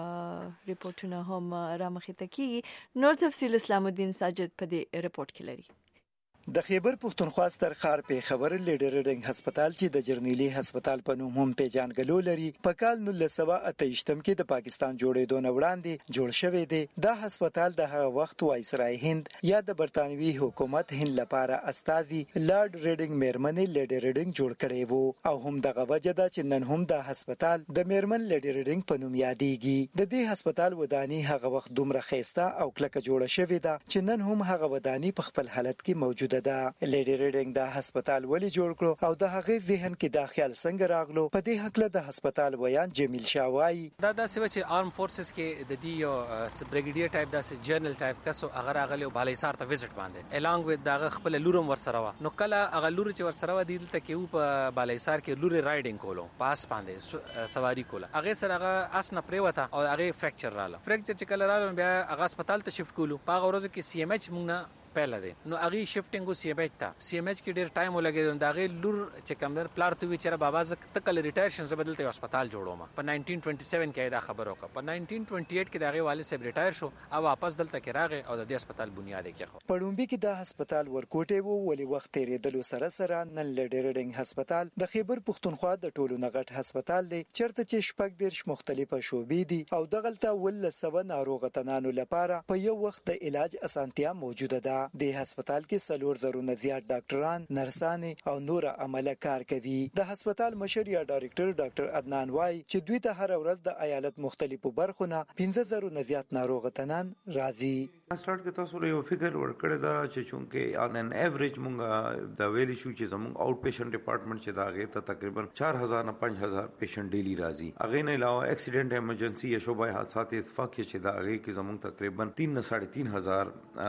ریپورتونه هم رامخې ته کیږي. نور تفصیل اسلام الدین ساجد په دې ریپورت کې لري. د خیبر پختونخوا ستر ښار په خبر لیډرډینګ هسپتال چې د جرنیلی هسپتال په نوم هم پیژانګلو لري په کال نولس سوه اته ویشتم کې د پاکستان جوړېدو نه وړاندې جوړ شوی دی. دا هسپتال د هغه وخت وایسرای هند یا د برتانوي حکومت هند لپاره استازي لارډ ریډینګ میرمن لیډرډینګ جوړ کړی وو او هم دغه وجه ده چې نن هم د هسپتال د میرمن لیډرډینګ په نوم یادېږي. د دې هسپتال ودانی هغه وخت دومره خيسته او کلکه جوړه شوې ده چې نن هم هغه ودانی په خپل حالت کې موجود ده. لیډي ریډینګ د هسپتال ولی جوړ کړو او د هغه ذهن کې دا خیال څنګه راغلو په دې حق له د هسپتال ویان جمیل شاوای دا د سوي چې آرم فورسز کې د دی یو بریګیډیر ټایپ داسې جنرال ټایپ کسو هغه راغلی بالایسار ته وزټ باندې الانګ وذ دغه خپل لورم ورسره و نو کله هغه لور چې ورسره و دلته کې په بالایسار کې لوري رائډینګ کولو پاس باندې سواری کوله هغه سره هغه اسنه پریوته او هغه فریکچر رااله فریکچر چې کله رااله بیا هغه هسپتال ته شفت کولو په هغه ورځ کې سی ام ایچ مونږ پهله دی نو هغه شفټینګ سی ام ایچ ته سی ام ایچ کې ډیر ټایم ولګید دا غي لور چې کمدر پلار ته وی چیرې بابا ز تکل ریټایر شن زبدلته هسپتال جوړوم په نائنټین ټوئنټي سیون کې دا خبر وکړه په نائنټین ټوئنټي ایټ کې دا غي والد صاحب ریټایر شو او واپس دلته کې راغی او د دې هسپتال بنیاد یې کېخو. پړومبي کې دا هسپتال ورکوټي وو ولې وخت تیرېدلو سره سره نن لیډرډینګ هسپتال د خیبر پختونخوا د ټولو نغټ هسپتال دی چرته چې شپږ دیرش مختلفه شوبې دي او دغلته ول سوه ناروغ تنانو لپاره په یو وخت د علاج اسانتیا موجوده ده. د هسپتال کې سلور زرونه زیات ډاکټران نرسان او نور عمله کار کوي. د هسپتال مشر یا ډایرکټر ډاکټر عدنان وای چې دوی ته هر ورځ د ایالت مختلفو برخو نه پنځه زرونه زیات ناروغ تنان راځي. سٹارټ کې تاسو له یو فکر ورکړی دا چې چونکه ان ان ایوریج مونږه د ویلی شو چې زموږ آوټ پیشنټ ډپارټمنټ چې دا غي ته تقریبا چار هزار نه پنځه هزار پیشنټ ډیلی راځي. اغه نه علاوه اکسیډنٹ ایمرجنسي یا شوبای حادثات اتفاق چې دا غي کې زموږ تقریبا تین نه ساڑھے تین هزار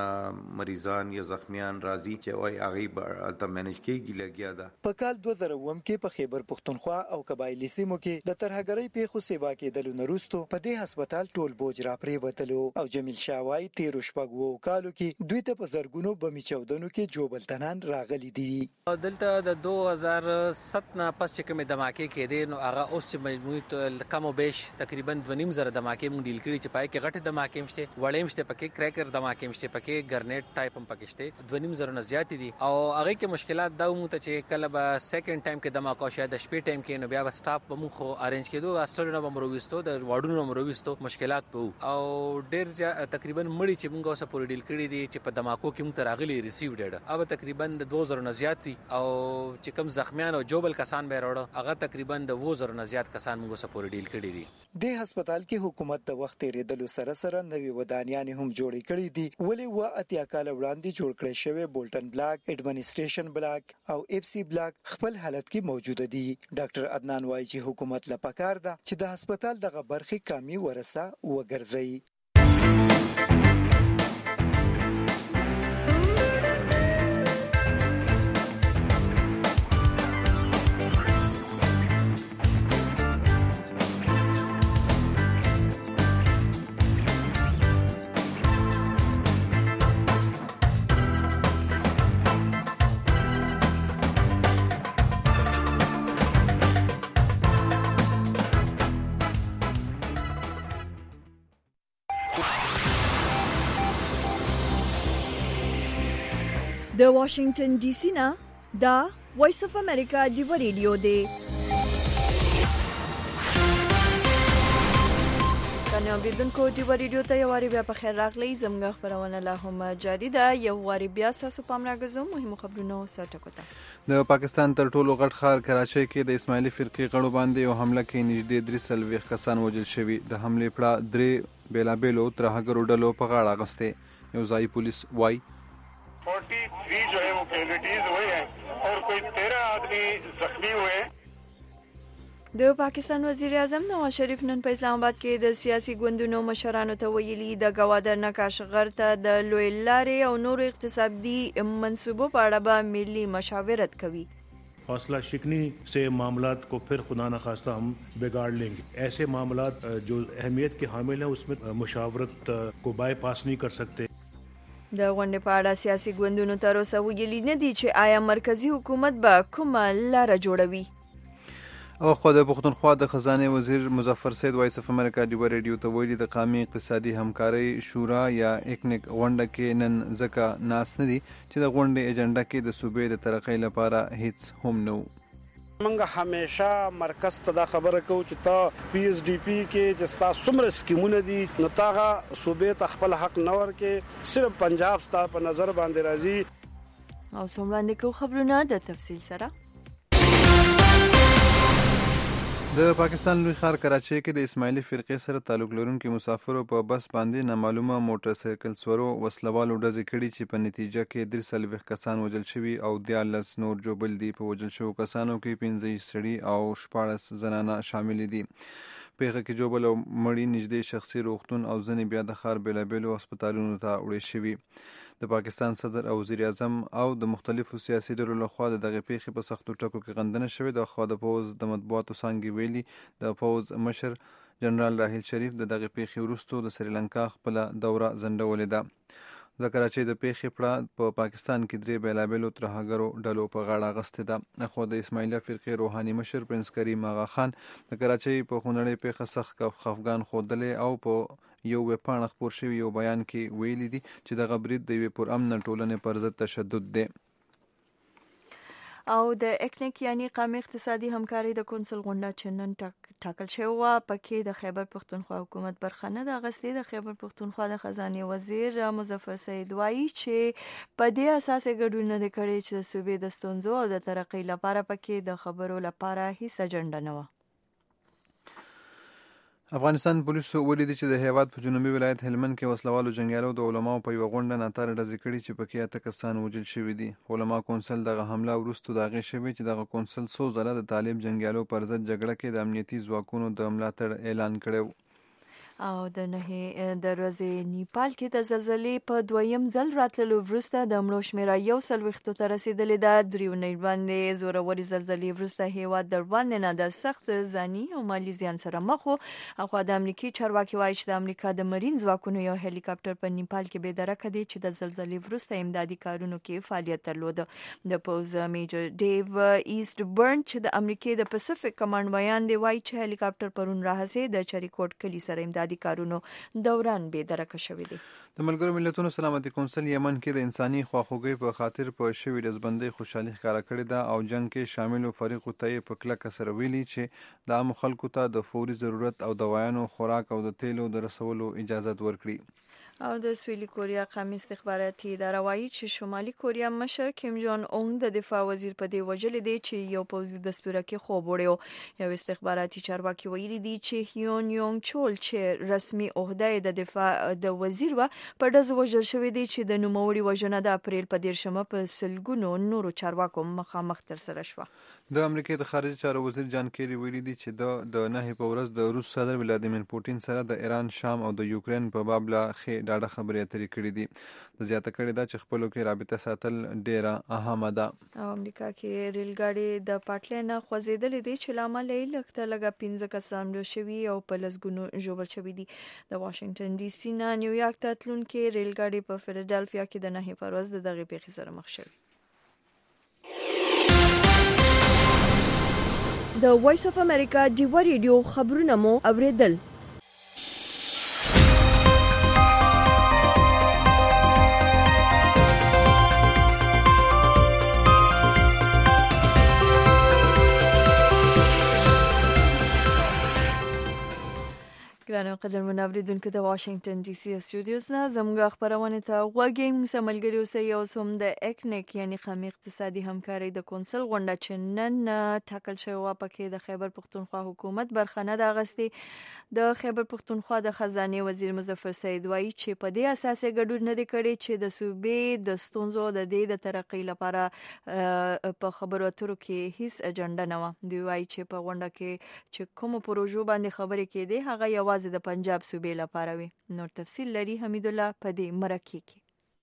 مریضان یا زخمیان راځي چې وای اغه الته مینج کیږي لګیا ده. په کال دوه زره اووه کې په خیبر پختونخوا او قبایلی سیمو کې د ترهګرۍ پیښو سیوا کېدلو نروستو په دې هسپتال ټول بوج را پرې وتلو او جمیل شاوای تیر شپږو کالو کې دوی ته په زرګونو بمی چودنو کې جوبلتنان راغلي دي. دلته د دوه هزار سات نه پس چې کوم دماکې کېدې نو هغه اوس چې مجموعي کم او بیش تقریبا دوه نیم زره دماکې مونږ ډیل کړي چې پای کې غټه دماکې مشته وړې مشته پکې کریکر دماکې مشته پکې ګرنیټ ټایپ هم پکې شته دوه نیم زره نه زیات دي او هغه کې مشکلات دا مو ته چې کله به سیکنډ ټایم کې دماکو شاید د شپې ټایم کې نو بیا به سټاف به مو خو ارینج کېدو استرونه به مرويستو د واډونو مرويستو مشکلات په او ډیر تقریبا مړي چې مونږ اوسه پوری ډیل کړي دي چې په دماکو کې مونږ راغلي ریسیو ډېډ او تقریبا د دوه زره نه زیات وي او چې کوم زخمیان او جوبل کسان به راوړو هغه تقریبا د دوه زره نه زیات کسان مونږ اوسه پوری ډیل کړي دي. د هسپتال کې حکومت د وخت تیرېدلو سره سره نوي ودانیان هم جوړې کړې دي ولې و اتیا کال وړاندې جوړ کړی شوی بولټن بلاک ایڈمنسټریشن بلاک او اف سی بلاک خپل حالت کې موجود دي. ډاکټر عدنان وایي چې حکومت لا پکار ده چې د هسپتال دغه برخې کامي ورسه وګرځي. د واشنگټن ډي سي نه دا وایس اف امریکا دی ریډیو دی. کنه اوریدونکو دی ریډیو ته یو واری بیا په خیر راغلی. زموږ خبرونه لا هم جاری ده. یو واری بیا تاسو پام راغزو مهمه خبرونه سرټکو ته. د پاکستان تر ټولو غټ ښار کراچۍ کې د اسماعیلي فرقې غړو باندې یو حمله کې نږدې درې څلوېښت کسان وژل شوي. د حملې پړه درې بېلابېلو ترهګرو ډلو په غاړه اخیستې. یو ځایي پولیس وایي तैंतालीस जो है वो कैजुअलिटीज हुए हैं और कोई तेरह आदमी जख्मी हुए हैं. د پاکستان وزیر اعظم نواز شریف نن په اسلام آباد کې د سیاسي ګوندونو مشرانو ته ویلي د گوادر نکاشغر ته د لوی لارې او نور اقتصادي منصوبو په اړه به ملي مشاورت کوي. हौसला शिकनी से मामलात को फिर खुदा न खास्ता हम बिगाड़ लेंगे. ऐसे मामलात जो अहमियत के हामिल हैं उसमें मुशावरत को बाईपास नहीं कर सकते. د غونډې په اړه سیاسي ګوندونو تر اوسه ویلي نه دي چې آیا مرکزی حکومت به کومه لاره جوړوي. او خو د پښتونخوا د خزانه وزیر مظفر سید وایس اف امریکا دی ریډیو ته ویلي د قومي اقتصادي همکاري شورا یا اکنیک غونډه کې نن ځکه ناس نه دي چې د غونډې ایجنډا کې د صوبې د ترقۍ لپاره هیڅ هم نه. منګه همیشه مرکز ته دا خبره کو چې تا پی ایس ډی پی کې چې تاسو څومره سکیمونه دي نو تاغه صوبې ته خپل حق نور کې صرف پنجاب ستا په نظر باندې راځي. او څومره کو خبرونه د تفصیل سره. د پاکستان لوی ښار کراچۍ کې د اسماعیلي فرقې سره تعلق لرونکي مسافرو په بس باندې نامعلومه موټر سایکل سورو وسلوالو ډزې کړي چې په نتیجه کې درې څلوېښت کسان وژل شوي او دیارلس نور ژوبل دي. په وژل شوو کسانو کې پنځه سړي او شپاړس زنانه شامل دي. پیښه کې ژوبل او مړي نږدې شخصي روغتون او ځینې بیا د ښار بېلابېلو هسپتالونو ته وړي شوي. د پاکستان صدر او وزیر اعظم او د مختلفو سیاسي ډلو لخوا د دغه پیښې په سختو ټکو کې غندنه شوې. د خوا د پوز د مطبوعاتو څانګې ویلي د پوز مشر جنرال راحیل شریف د دغه پیښې وروسته د سریلانکا خپل دوره ځنډولې ده. د کراچۍ د پیښې پړه په پاکستان کې درې بېلابېلو ترهګرو ډلو په غاړه اخیستې ده. خو د اسماعیلي فرقې روحاني مشر پرنس کریم آغا خان د کراچۍ په خونړۍ پیښه سخت خفګان ښودلی او په یو ویبپاڼه خپور شوي یو بیان کې ویلي دي چې دغه برید د یوې پرامنه ټولنې پر ضد تشدد دی. او د اکنیک یعنی قومي اقتصادي همکاري د کونسل غونډه چې نن ټاکل شوې وه پکې د خیبر پښتونخوا حکومت برخه نه ده اخیستې. د خیبر پښتونخوا د خزانې وزیر مظفر سید وایي چې په دې اساس یې ګډون نه دی کړی چې د صوبې د ستونزو او د ترقۍ لپاره پکې د خبرو لپاره هیڅ اجنډا نه وه. افغانستان پولیسو ولیدي چې د هیواد په جنوبي ولایت هلمند کې وسلوالو جنګیالو د علماو په یوه غونډه ناتاره ډزې کړي چې پکې اته کسان وژل شوي دي. علما کونسل دغه حمله وروسته د هغې شوې چې دغه کونسل څو ځله د طالب جنګیالو پر ضد جګړه کې د امنیتي ځواکونو د ملاتړ اعلان کړی و. او د نهې د ورځې نیپال کې د زلزلې په دویم ځل راتللو وروسته د مړو شمېره یو څلوېښتو ته رسېدلې ده. درې اونۍ وړاندې زورورې زلزلې وروسته هېواد د وړاندې نه د سخت ځاني او مالي زیان سره مخ و. اخوا د امریکایي چارواکي وایي چې د امریکا د مرین ځواکونو یو هلیکاپټر په نیپال کې بېدرکه دی چې د زلزلې وروسته امدادي کارونو کې فعالیت درلوده. د پوز میجر ډیو ایست برن چې د امریکای د پسفیک کمانډ بیان دی وایي چې هلیکاپټر پرون راهسې د چریکوټ کلي سره امدادي کارونو دوران به درکه شوې دي. د ملګرو ملتونو سلامتي کونسل یمن کې د انساني خواخوږۍ په خاطر په شوې ډزبندۍ خوشحالي ښکاره کړې ده او جنګ کې شاملو فریقو ته یې په کلکه سره ویلي چې د عامو خلکو ته د فوري ضرورت او دوایانو خوراک او د تیلو د رسولو اجازت ورکړي. او د سویلي کوریا قومي استخباراتي اداره وایي چې شمالي کوریا مشر کیم جون اون د دفاع وزیر په دې وجلې دی چې یو پوځي دستور کې خوب وړي. یو استخباراتي چارواکي ویلي دی چې هیون یونګ چول چې رسمي عہده د دفاع د وزیر و په ډزو وژل شوی دی چې د نوموړي وژنه د اپریل په دیرشمه په سلګونو نورو چارواکو مخامخ تر سره شوه. د امریکای د خارجي چارو وزیر جان کیری ویلي دی چې د د نهې په ورځ د روس صدر ولادیمیر پوتین سره د ایران، شام او د یوکرين په باب لا خې ډاډه خبرې اترې کړې دي. د زیاته کړې ده چې خپلو کې رابطه ساتل ډیره اهمه ده. او امریکا کې ریل ګاډي د پټلۍ نه خوځېدلې دي چې لامل یې لږ لږه پنځه کسان مړه شوي او په لسګونو ژوبل شوي دي. د واشنگټن ډي سي نه نیویارک ته تلونکي ریل ګاډي په فیلډلفیا کې د نهې په ورځ د دغې پیښې سره مخ شوي. د وایس اف امریکا ډیوا ریډیو خبرونه مو اوریدل. ګرانو قدرمنو اوریدونکو د واشنگټن ډي سي استودیوز نه زموږ خبرونه ته غوږی مسملګری اوسئ. او سم د اکنیک یعنی قومي اقتصادي همکاري د کونسل غونډه چې نن ټاکل شوې وه پکې د خیبر پښتونخوا حکومت برخه نه ده اخیستې. د خیبر پښتونخوا د خزانې وزیر مظفر سعید وایي چې په دې اساس یې ګډون نه دی کړی چې د صوبې د ستونزو د دې د ترقۍ لپاره په خبرو اترو کې هیڅ اجنډا نه وه. دوی وایي چې په غونډه کې چې کومو پروژو باندې خبرې کېدې هغه یوازې د پنجاب صوبې لپاره وي. نور تفصیل لري حمید الله په دې مرکه کې.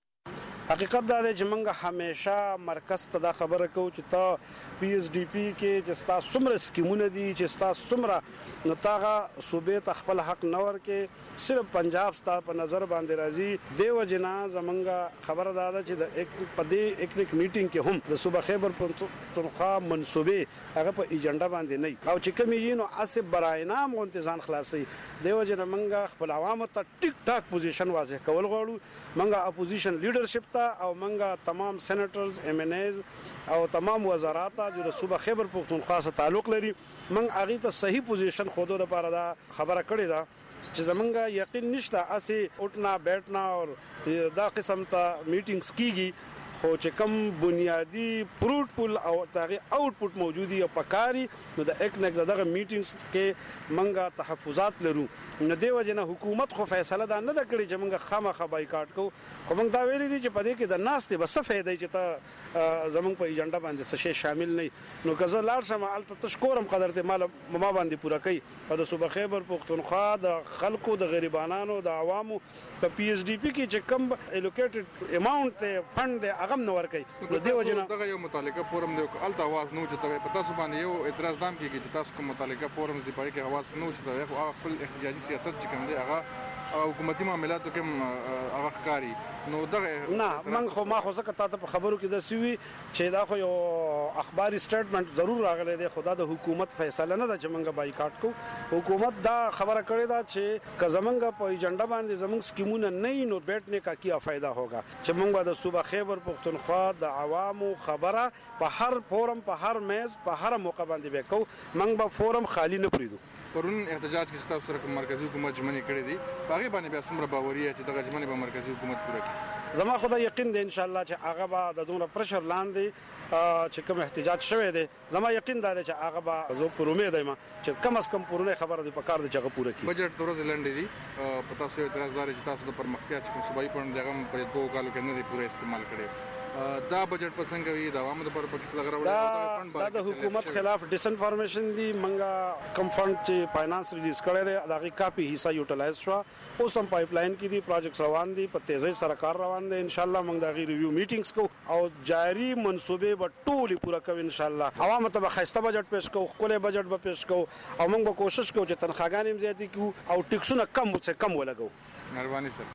حقیقت دا دی چې موږ همیشه مرکز ته دا خبره کوو چې تا پی ایس ډي پی کې چې ستا څومره سکیمونه دي چې ستا څومره نو تاغه صوبې ته خپل حق نه ورکې صرف پنجاب ستا په نظر باندې راځي. دی وجنا زمونږ خبره دا ده چې د ایک په دې اکنیک میټینګ کې هم د صوبه خیبر پښتونخوا منصوبې هغه په ایجنډا باندې نه او چې کوم یې نو اسب براینام غونتزان خلاصي. دی وجنا موږ خپل عوامو ته ټیک ټاک پوزیشن واضح کول غواړو. موږ اپوزیشن لیډرشپ او منګه تمام سېنیټرز ایم ان ایز او تمام وزارات چې د صوبه خیبر پښتونخوا سره تعلق لري موږ هغه ته صحیح پوزیشن خودو لپاره دا خبره کړې ده چې زمونږ یقین نشته اسی اٹھنا بیٹھنا او دا قسم ته میټینګز کیږي خو چې کوم بنیادی پروت پول او تاغي آوټپوټ موجودي او پکاري نو د اکنیک دغه میټینګز کې منګه تحفظات لرو. نو دی وجنه حکومت خو فیصله دا نه کړی چې منګه خامخا بایکاټ کو خو موږ دا ویلي دي چې په دې کې د ناس ته بس فائدې چې ته زمونږ په ایجنډا باندې څه شی شامل نه نو کزه لاړ شم الته تشکورم قدرته مال ما باندې پوره کوي او د صوبه خیبر پښتونخوا د خلکو د غریبانو د عوامو په پی ایس ډي پی کې چې کم الوکیټډ اماونت ته فند دی هغه نو ورکي. نو دی وجنه دغه یو متعلقه فورم دی الته आवाज نو چې ته په تاسو باندې یو اعتراض دام کیږي چې تاسو کوم متعلقه فورم دی پای کې आवाज نو چې ته خپل احتجاجي سیاست چې کوم دی هغه حکومتي معاملاتو کې هغه ښکاری نو دغه نه من خو ما خو څه ته په خبرو کې د سوي چې دا خو یو اخباري سټیټمنټ ضرور راغلی دی. خدا د حکومت فیصله نه ده چې منګه بایکاټ کو. حکومت دا خبره کړې ده چې که زمونږ په ایجنډا باندې زمونږ سکیمونه نه نو بیٹھنے کا کیا فائدہ ہوگا چې موږ د صوبه خیبر پښتونخوا د عوامو خبره په هر فورم په هر میز په هر موقع باندې وکاو. موږ به فورم خالی نه پریدو. پرون احتجاج کې تاسو سره مرکزی حکومت ژمنې کړې دي هغه باندې بیا څومره باوري چې دغه ژمنې به مرکزی حکومت پوره کړي؟ زما خو دا یقین دی ان شاء الله چې هغه به د دومره پرشر لاندې چې کوم احتجاج شوی دی زما یقین دی چې هغه به زه پر امید یم چې کم از کم پرونه خبره دی په کار دی چې هغه پوره کړي. بجټ تورز لنډ دی په تاسو اعتراض لري چې تاسو د پرمختیا چې کوم صوبایي پړن دغه په دوه کالو کې نه دی پوره استعمال کړي. دا بجټ په څنګه وی دا عوامو لپاره په څه لګراوړل دا د حکومت خلاف ډیس انفارمیشن دی. منګه کم فند چې فاینانس ریلیز کړی دی دغه کاپی حصہ یوټیلایز شو اوس هم پایپ لاین کې دی پروجیکټ روان دي په تیزی سره کار روان دي. ان شاء الله موږ د غیر ریویو میټینګز کو او جاری منصوبې به ټول پوره کوو. ان شاء الله عوامو ته خسته بجټ پیش کوو خپل بجټ به پیش کوو او موږ به کوشش کوو چې تنخواګانې هم زیاتې کوو او ټیکسونه کم څه کم ولګو. مهرباني سر.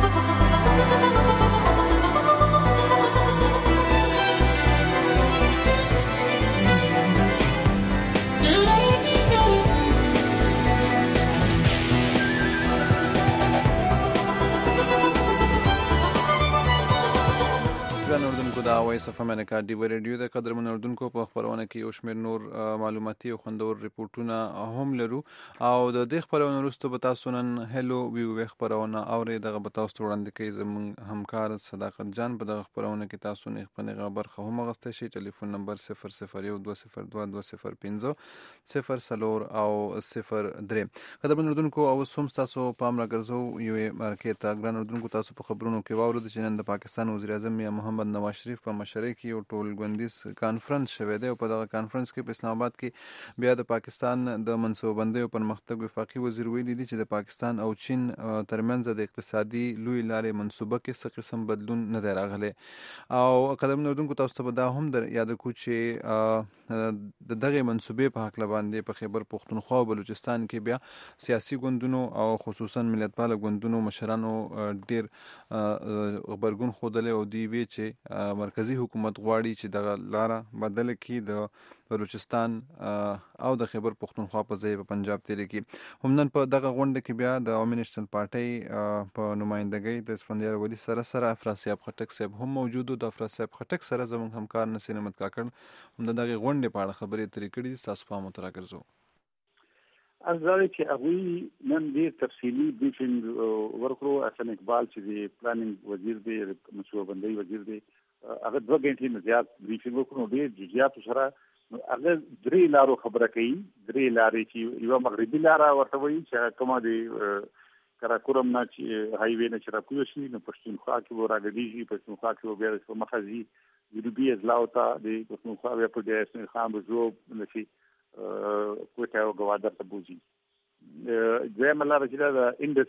اردوونکو د وایس اف امریکا ډي وی ریډیو د قدرمن اردوونکو په خبرونه کې یو شمېر نور معلوماتي او خوندور ریپورتونه هم لرو او د دې خبرونه وروسته به تاسو نن هلو ویو خبرونه اورئ. دغه به تاسو وړاندې کوي زموږ همکار صداقت جان. په دغه خبرونه کې تاسو نه خپل برخه هم اخیستی شئ. ټلیفون نمبر صفر صفر یو دوه صفر دوه دوه صفر پنځه صفر څلور او صفر درې. قدرمن اردوونکو او هم تاسو پام راګرځو یو مرکه ته ګران اردوونکو تاسو په خبرونو کې واورئ چې نن د پاکستان وزیر اعظم یا محمد نواز شریف په مشرۍ کې یو ټولګوندیز کانفرنس شوی دی او په دغه کانفرنس کې په اسلام آباد کې بیا د پاکستان د منصوبندۍ او پرمختګ وفاقي وزیر ویلي دی چې د پاکستان او چین ترمنځ د اقتصادي لوی لارې منصوبه کې څه قسم بدلون نه دی راغلی. او قدم اردوونکو تاسو ته دا هم در یاد کو چې د دغه منصوبې په حق باندې په خیبر پښتونخوا او بلوچستان کې بیا سیاسي ګوندونو او خصوصا ملتپاله ګوندونو مشرانو ډیر خبرګون خوده او دی وی چې مرکزی حکومت غواړي چې دغه لاره بدل کړي د بلوچستان او د خیبر پښتونخوا په ځای په پنجاب تیری کې. هم نن په دغه غونډه کې بیا د عوامي نیشنل پارټۍ په نمائندګۍ د اسفندیار ولی سره سره افراسیاب خټک صاحب هم موجود و. د افراسیاب خټک سره زموږ همکار نصیر احمد کاکړ هم د دغه غونډې په اړه خبرې اترې کړي دي. تاسو پام ورته راګرځو. ازاره چې هغه نن ډیر تفصیلی بریفینګ ورکړو. حسن اقبال چې د پلانینګ وزیر دی، منصوبه بندي وزیر دی، هغه دوه غنټې نه زیات بریفینګ وکړو. ډیر جزئیات سره هغه درې لارو خبره کوي. درې لارې چې یو مغربي لار ورته وایي چې کومه د کراکورم نه چې هایوی نه چې راکوي شي نو پښتونخوا کې و راګډیږي، پښتونخوا کې و بیا په مخازي جنوبي ازلاو ته د پښتونخوا بیا په دې خان بجو نشي کوټه او غوادر ته بوزي. دویمه لار چې د انډس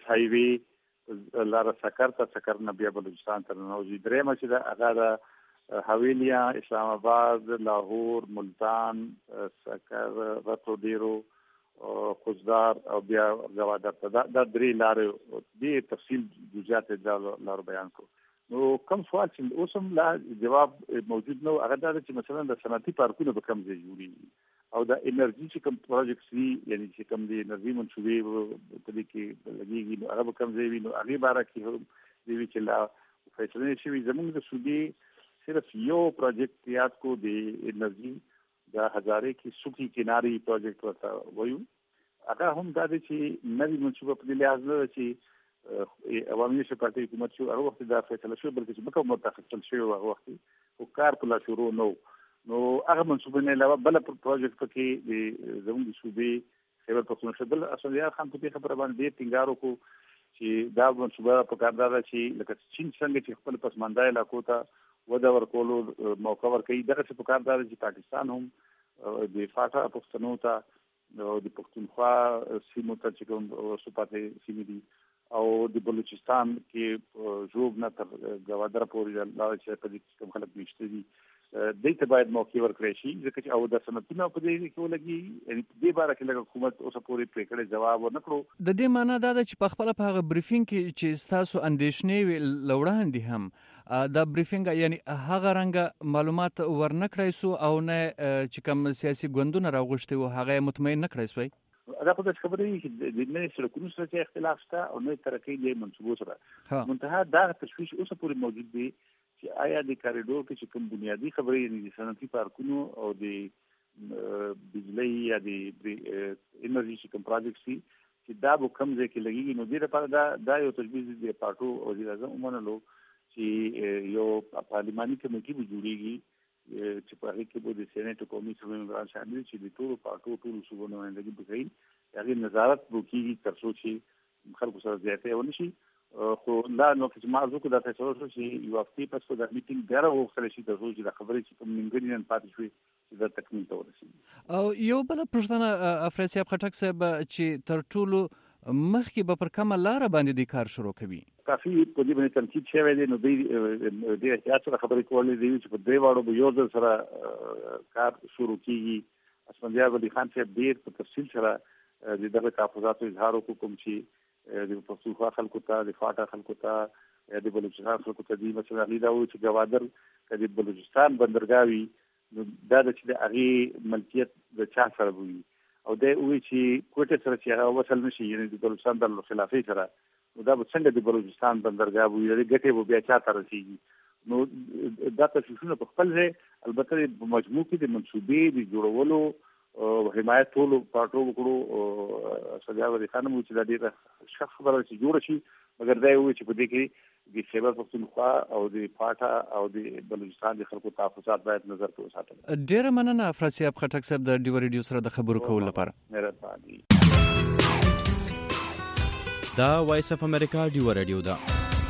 هایوی لار سکر ته سکر نه بیا بلوچستان ته نوځي. درېمه چې د هغه د حویلیا، اسلام آباد، لاهور، ملتان، سکر، رتو ډیرو، خوزدار او بیا غوادر ته. دا درې لارې دې تفصیل جزئیات د لار بیان کړو. نو کوم سوال چې اوس هم لا جواب موجود نو هغه دا چې مثلا د صنعتي پارکونو په کوم ځای جوړي او د انرژي چې کوم پروجیکټس وي، یعنی چې کوم د انرژي منصوبې په دې کې لګيږي نو هغه به کوم ځای وي. نو هغه باره کې هم دی چې لا فیصله شوي. زموږ د صوبې صرف یو پروجیکټ یاد کو د انرژي د هزارې کې سوکي کناري پروجیکټ ورته وایو. هغه هم دا چې نوی منصوبه په لحاظ نه چې عوامي پارټي حکومت شو هغه وخت دا فیصله شو، بلکې چې مکه متخصص شو هغه وخت او کار په لا شروع نو نو هغه منصوبه نه علاوه بل پروجیکټ پکې د زموږ صوبې خیبر پختونخوا بل اساسي خان په خبره باندې ټینګارو کو چې دا منصوبه په کار دا چې لکه چین څنګه چې خپل پسمانده علاقو ته ودا ورکولو موقع ورکړي، دغه څه په کار دا چې پاکستان هم د فاټا پښتنو ته او د پښتونخوا سیمو ته چې کوم صوباتې سیمې دي او د بلوچستان کې جوب نه تر غوادر پورې لا چې په دې کوم خلک نشته دي دې ته باید موقع ورکړي شي، ځکه چې او د صنعتونو په دې کې ولګي. یعنی دې باره کې لږ حکومت اوس پورې پریکړه جواب ورنکړو. د دې معنی دا ده چې په خپل په هغه بریفینګ کې چې تاسو اندیشنې لوړاندې هم دا بریفینګ یعنی هغه رنګ معلومات ورنکړای سو او نه چې کوم سیاسي ګوندونه راغښتي وو هغه مطمئن نکړای سوی. دا خو د خبرې چې د نړۍ سره کوم څه اختلاف شته او نه ترقې له منصوبو سره منتها دا تشویش اوس پورې موجود دی چې آیا د کاریډور کې چې کوم بنیادی خبرې د صنعتي پارکونو او د بجلی یا د انرژي چې کوم پروجیکټ سي چې دا به کوم ځای کې لګيږي. نو دې لپاره دا دا یو تجویز دی پارټو وزیر اعظم ومنلو چې یو پارلماني کمیټي به جوړیږي چې په هغه کې به د سېنات قومي سمون ممبران شامل شي، د ټولو پارټو ټولو صوبو نمائندګي وکړي، هغه نظارت وکړي تر څو چې خلکو سره زیاتې ونه شي. خو دا نو چې ما زه کو دا فیصله شو چې یو هفته پس په دا میټینګ بیا راوخل شي تر څو چې د خبرې چې کوم نیمګړی نن پاتې شوی چې دا تکمیل ته ورسیږي. او یو بل پښتنه افریسیاب خټک صاحب چې تر ټولو مخکې به پر کومه لار باندې د کار شروع کوي کافي په دې باندې تنقید شوی دی. نو د دې احتیاط سره خبرې کولې دي چې په دې واړو به یو ځل سره کار شروع کیږي. اسمندیار علي خان صاحب ډېر په تفصیل سره د دغه تحفظاتو اظهار وکوم چې د پښتونخوا خلکو ته، د فاټا خلکو ته یا د بلوچستان خلکو ته دی مثلا غیدا و چې غوادر کدي بلوچستان بندرګاوي نو دا چې د هغه ملکیت د چا سره وي او د وی چې کوټه سره چې هغه وصل نشي، یعنی د بلوچستان د خلافي سره نو دا به څنګه د بلوچستان بندرګاه وي د ګټه به بیا چا ته رسیږي. نو دا تاسو په خپل ځای البته په مجموع کې د منصوبې د جوړولو او حمایت ټول پارټو وکړو. سجاد علي خان مو چې د دې شخص خبره چې جوړ شي مګر دا یو چې په دې کې د خیبر پختونخوا او د فاټا او د بلوچستان د خلکو تحفظات باید نظر کې وساتل. ډېر مننه افراسیاب خټک صاحب د ډیو ریډیو سره د خبرو کولو لپاره. مهرباني. دا وایس اف امریکا ډیو ریډیو ده.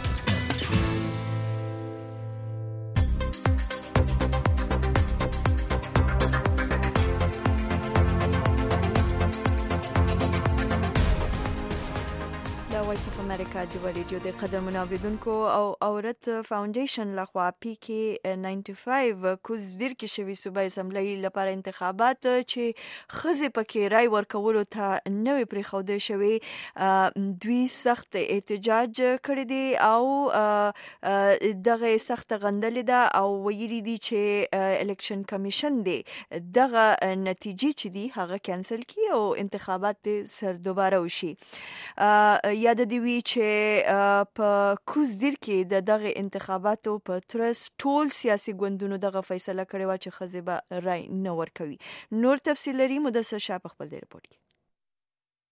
وایس اف امریکا ډیو ریډیو د قدرمنو اوریدونکو او عورت فاونډیشن لخوا پی کې ننني پنځه کوزدیر کې شوی صوبایي اسمبلی لپاره انتخابات چې خزې پکې رای ورکولو ته نوې پریښودل شوی دوی سخت احتجاج کړی دی او دغه سخت غندلې ده او ویلي دي چې الیکشن کمیشن دی دغه نتیجې چې دی هغه کینسل کی او انتخابات سر دوباره وشي. یا د دې وی چې په کوزدیر کې د دغه انتخاباتو په ترڅ ټول سیاسي ګوندونو دغه فیصله کړې و چې خزې به رای نه ورکوي. نور تفصیل لري مدثر شاه په خپل رپورت کې.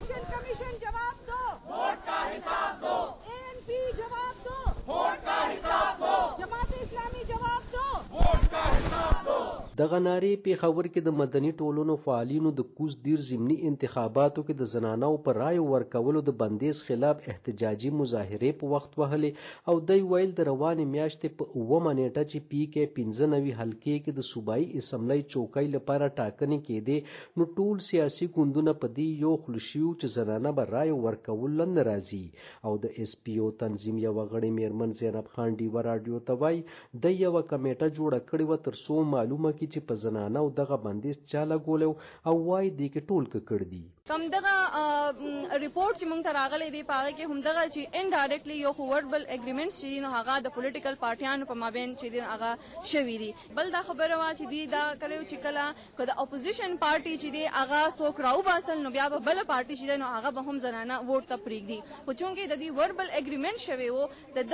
دغه نارې پیښور کې د مدني ټولنو فعالینو د کوز دیر ضمني انتخاباتو کې د زنانو پر رای ورکولو د بندیز خلاف احتجاجي مظاهرې په وخت وهلې او دوی ویل د روانې میاشتې په اوومه نیټه چې پی کې پنځه نوي حلقې کې د صوبایي اسمبلی چوکۍ لپاره ټاکنې کېدې نو ټول سیاسي ګوندونه په دې یو خوله شوي چې زنانه به رای ورکولو نه راځي او د ایس پی او تنظیم یوه غړې میرمن زینب خان ډیوه راډیو ته وایي د یوه کمیټه جوړه کړې وه تر څو معلومه کړي چې په زنانه او دغه بندیز چا لګولی او وایي دې کې ټول ککړ دي. کم دغه ریپورت چې موږ ته راغلی دی په هغه کې همدغه چې انډایرکټلی یو خو وربل اګریمنټس چې دي نو هغه د پولیټیکل پارټیانو په مابین چې دي هغه شوي دي. بل دا خبره وه چې دوی دا کړی چې کله که د اپوزیشن پارټي چې دی هغه څوک راوباسل نو بیا به بله پارټي چې دی نو هغه به هم زنانه ووټ ته پرېږدي. خو چونکې د دوی وربل اګریمنټ شوی و د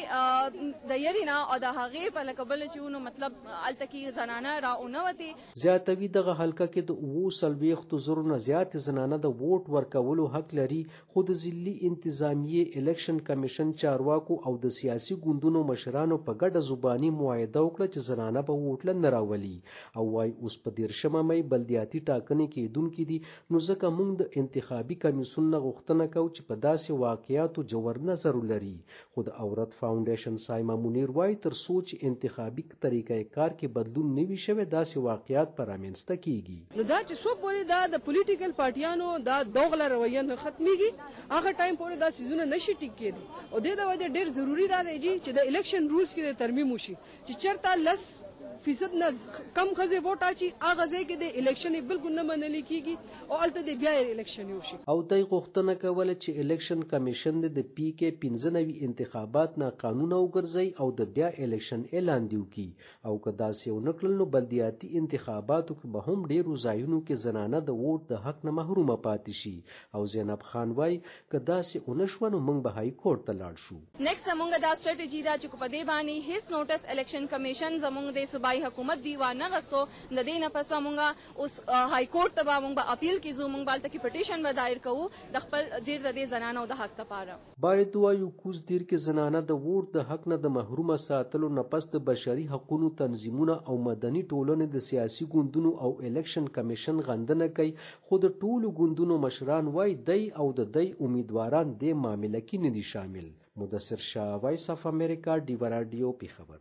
دغې د یرې نه او د هغې په لکه بله چې نو مطلب هلته کې زنانه راونوتې. زیاتوي دغه حلقه کې د اووه څلوېښتو زرو نه زیاتې زنانه د ووټ ورکولو حق لري خو د ضلعي انتظامیې الیکشن کمیشن چارواکو او د سیاسي ګوندونو مشرانو په ګډه زباني معاهده وکړه چې زنانه به ووټ نه راولي او وایي اوس په دېرشمه مۍ بلدیاتي ټاکنې کېدونکې دي نو ځکه موږ د انتخابي کمیسیون نه غوښتنه کوو چې په داسې واقعیاتو جوور نظر ولري. خو د عورت فاونډیشن سایما منیر وایي تر څو چې انتخابي طریقې کار کې بدلون نه وي شوی داسې واقعیات به رامنځته کېږي. نو دا چې څو پورې دا د پولیټیکل پارټیانو دا دوغله رویه نه ختمیږي هغه ټایم پورې دا سیزونه نشي ټیک کېدی او دې د وجه ډېر ضروری دا دی چې د الیکشن رولز کې د ترمیم وشي چې چېرته لس فیصد نه کم ښځې ووټ اچي هغه ځای کې د الیکشن بالکل نه منل کېږي او هلته د بیا الیکشن وشي. او دوی غوښتنه کوله چې الیکشن کمیشن د پی کې پنځه نوي انتخابات ناقانونه وګرځوي او د بیا الیکشن اعلان دې وکړي او که داسې ونه کړل نو بلدیاتي انتخاباتو کې به هم ډېرو ځایونو کې زنانه د ووټ د حق نه محرومه پاتې شي. او زینب خان وایي که داسې ونه شوه نو موږ به های کورټ ته لاړ شو. نیکسټ زموږ دا سټریټجي ده چې په دې باندې هیڅ نوټس الیکشن کمیشن زموږ د صوبایي حکومت دی وانه غستو د دې نه پس مونږه اوس های کورټ ته مونږ به اپیل کیږو مونږ بالته کې پټیشن به دایر کوو د خپل دیر د دې زنانو د حق لپاره. باید وایو کوز دیر کې زنانه د ووټ د حق نه د محرومه ساتلو نه پس د بشري حقوقو تنظیمونه او مدني ټولنې د سیاسي ګوندونو او الیکشن کمیشن غندنه کوي خو د ټولو ګوندونو مشران وایي دی او د دی امیدواران دې معامله کې نه دي شامل. مدثر شاه، وایس اف امریکا، ډیوه راډیو، پیښور.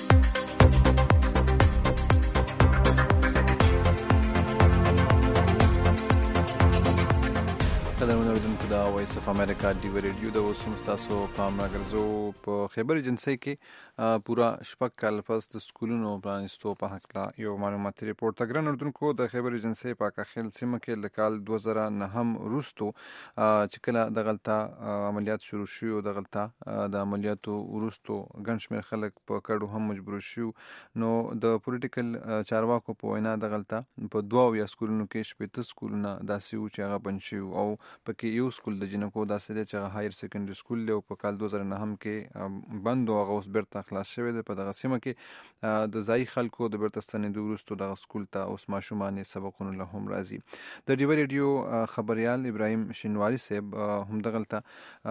قدرمن اوریدونکو د وایس اف امریکا ډیوه ریډیو د اوس هم ستاسو پام راګرځو په خیبر ایجنسۍ کې پوره شپږ کال پس د سکولونو پرانیستو په هکله یو معلوماتي ریپورټ ته ګران اردوونکو د خیبر ایجنسۍ په کاخیل سیمه کې د کال دوه زره نهم وروستو چې کله دغلته عملیات شروع شوي او دغلته د عملیاتو وروستو ګڼ شمېر خلک په کډو هم مجبور شوي نو د پولیټیکل چارواکو په وینا دغلته په دوه اویا سکولونو کې شپېته سکولونه داسې وو چې هغه بند شوي او پکې یو سکول د جنکو داسې دی چې هغه هایر سیکنډري سکول دی او په کال دوه زره نهم کې بند و هغه اوس بیرته خلاص شوی دی. په دغه سیمه کې د ځایي خلکو د بیرته ستنېدو وروستو دغه سکول ته اوس ماشومان سبقونو له هم راځي. د ډیوه ریډیو خبریال ابراهیم شینواري صاحب هم دغلته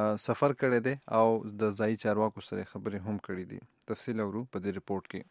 سفر کړی دی او د ځایي چارواکو سره خبرې هم کړې دي. تفصیل اورو په دې ریپورټ کې.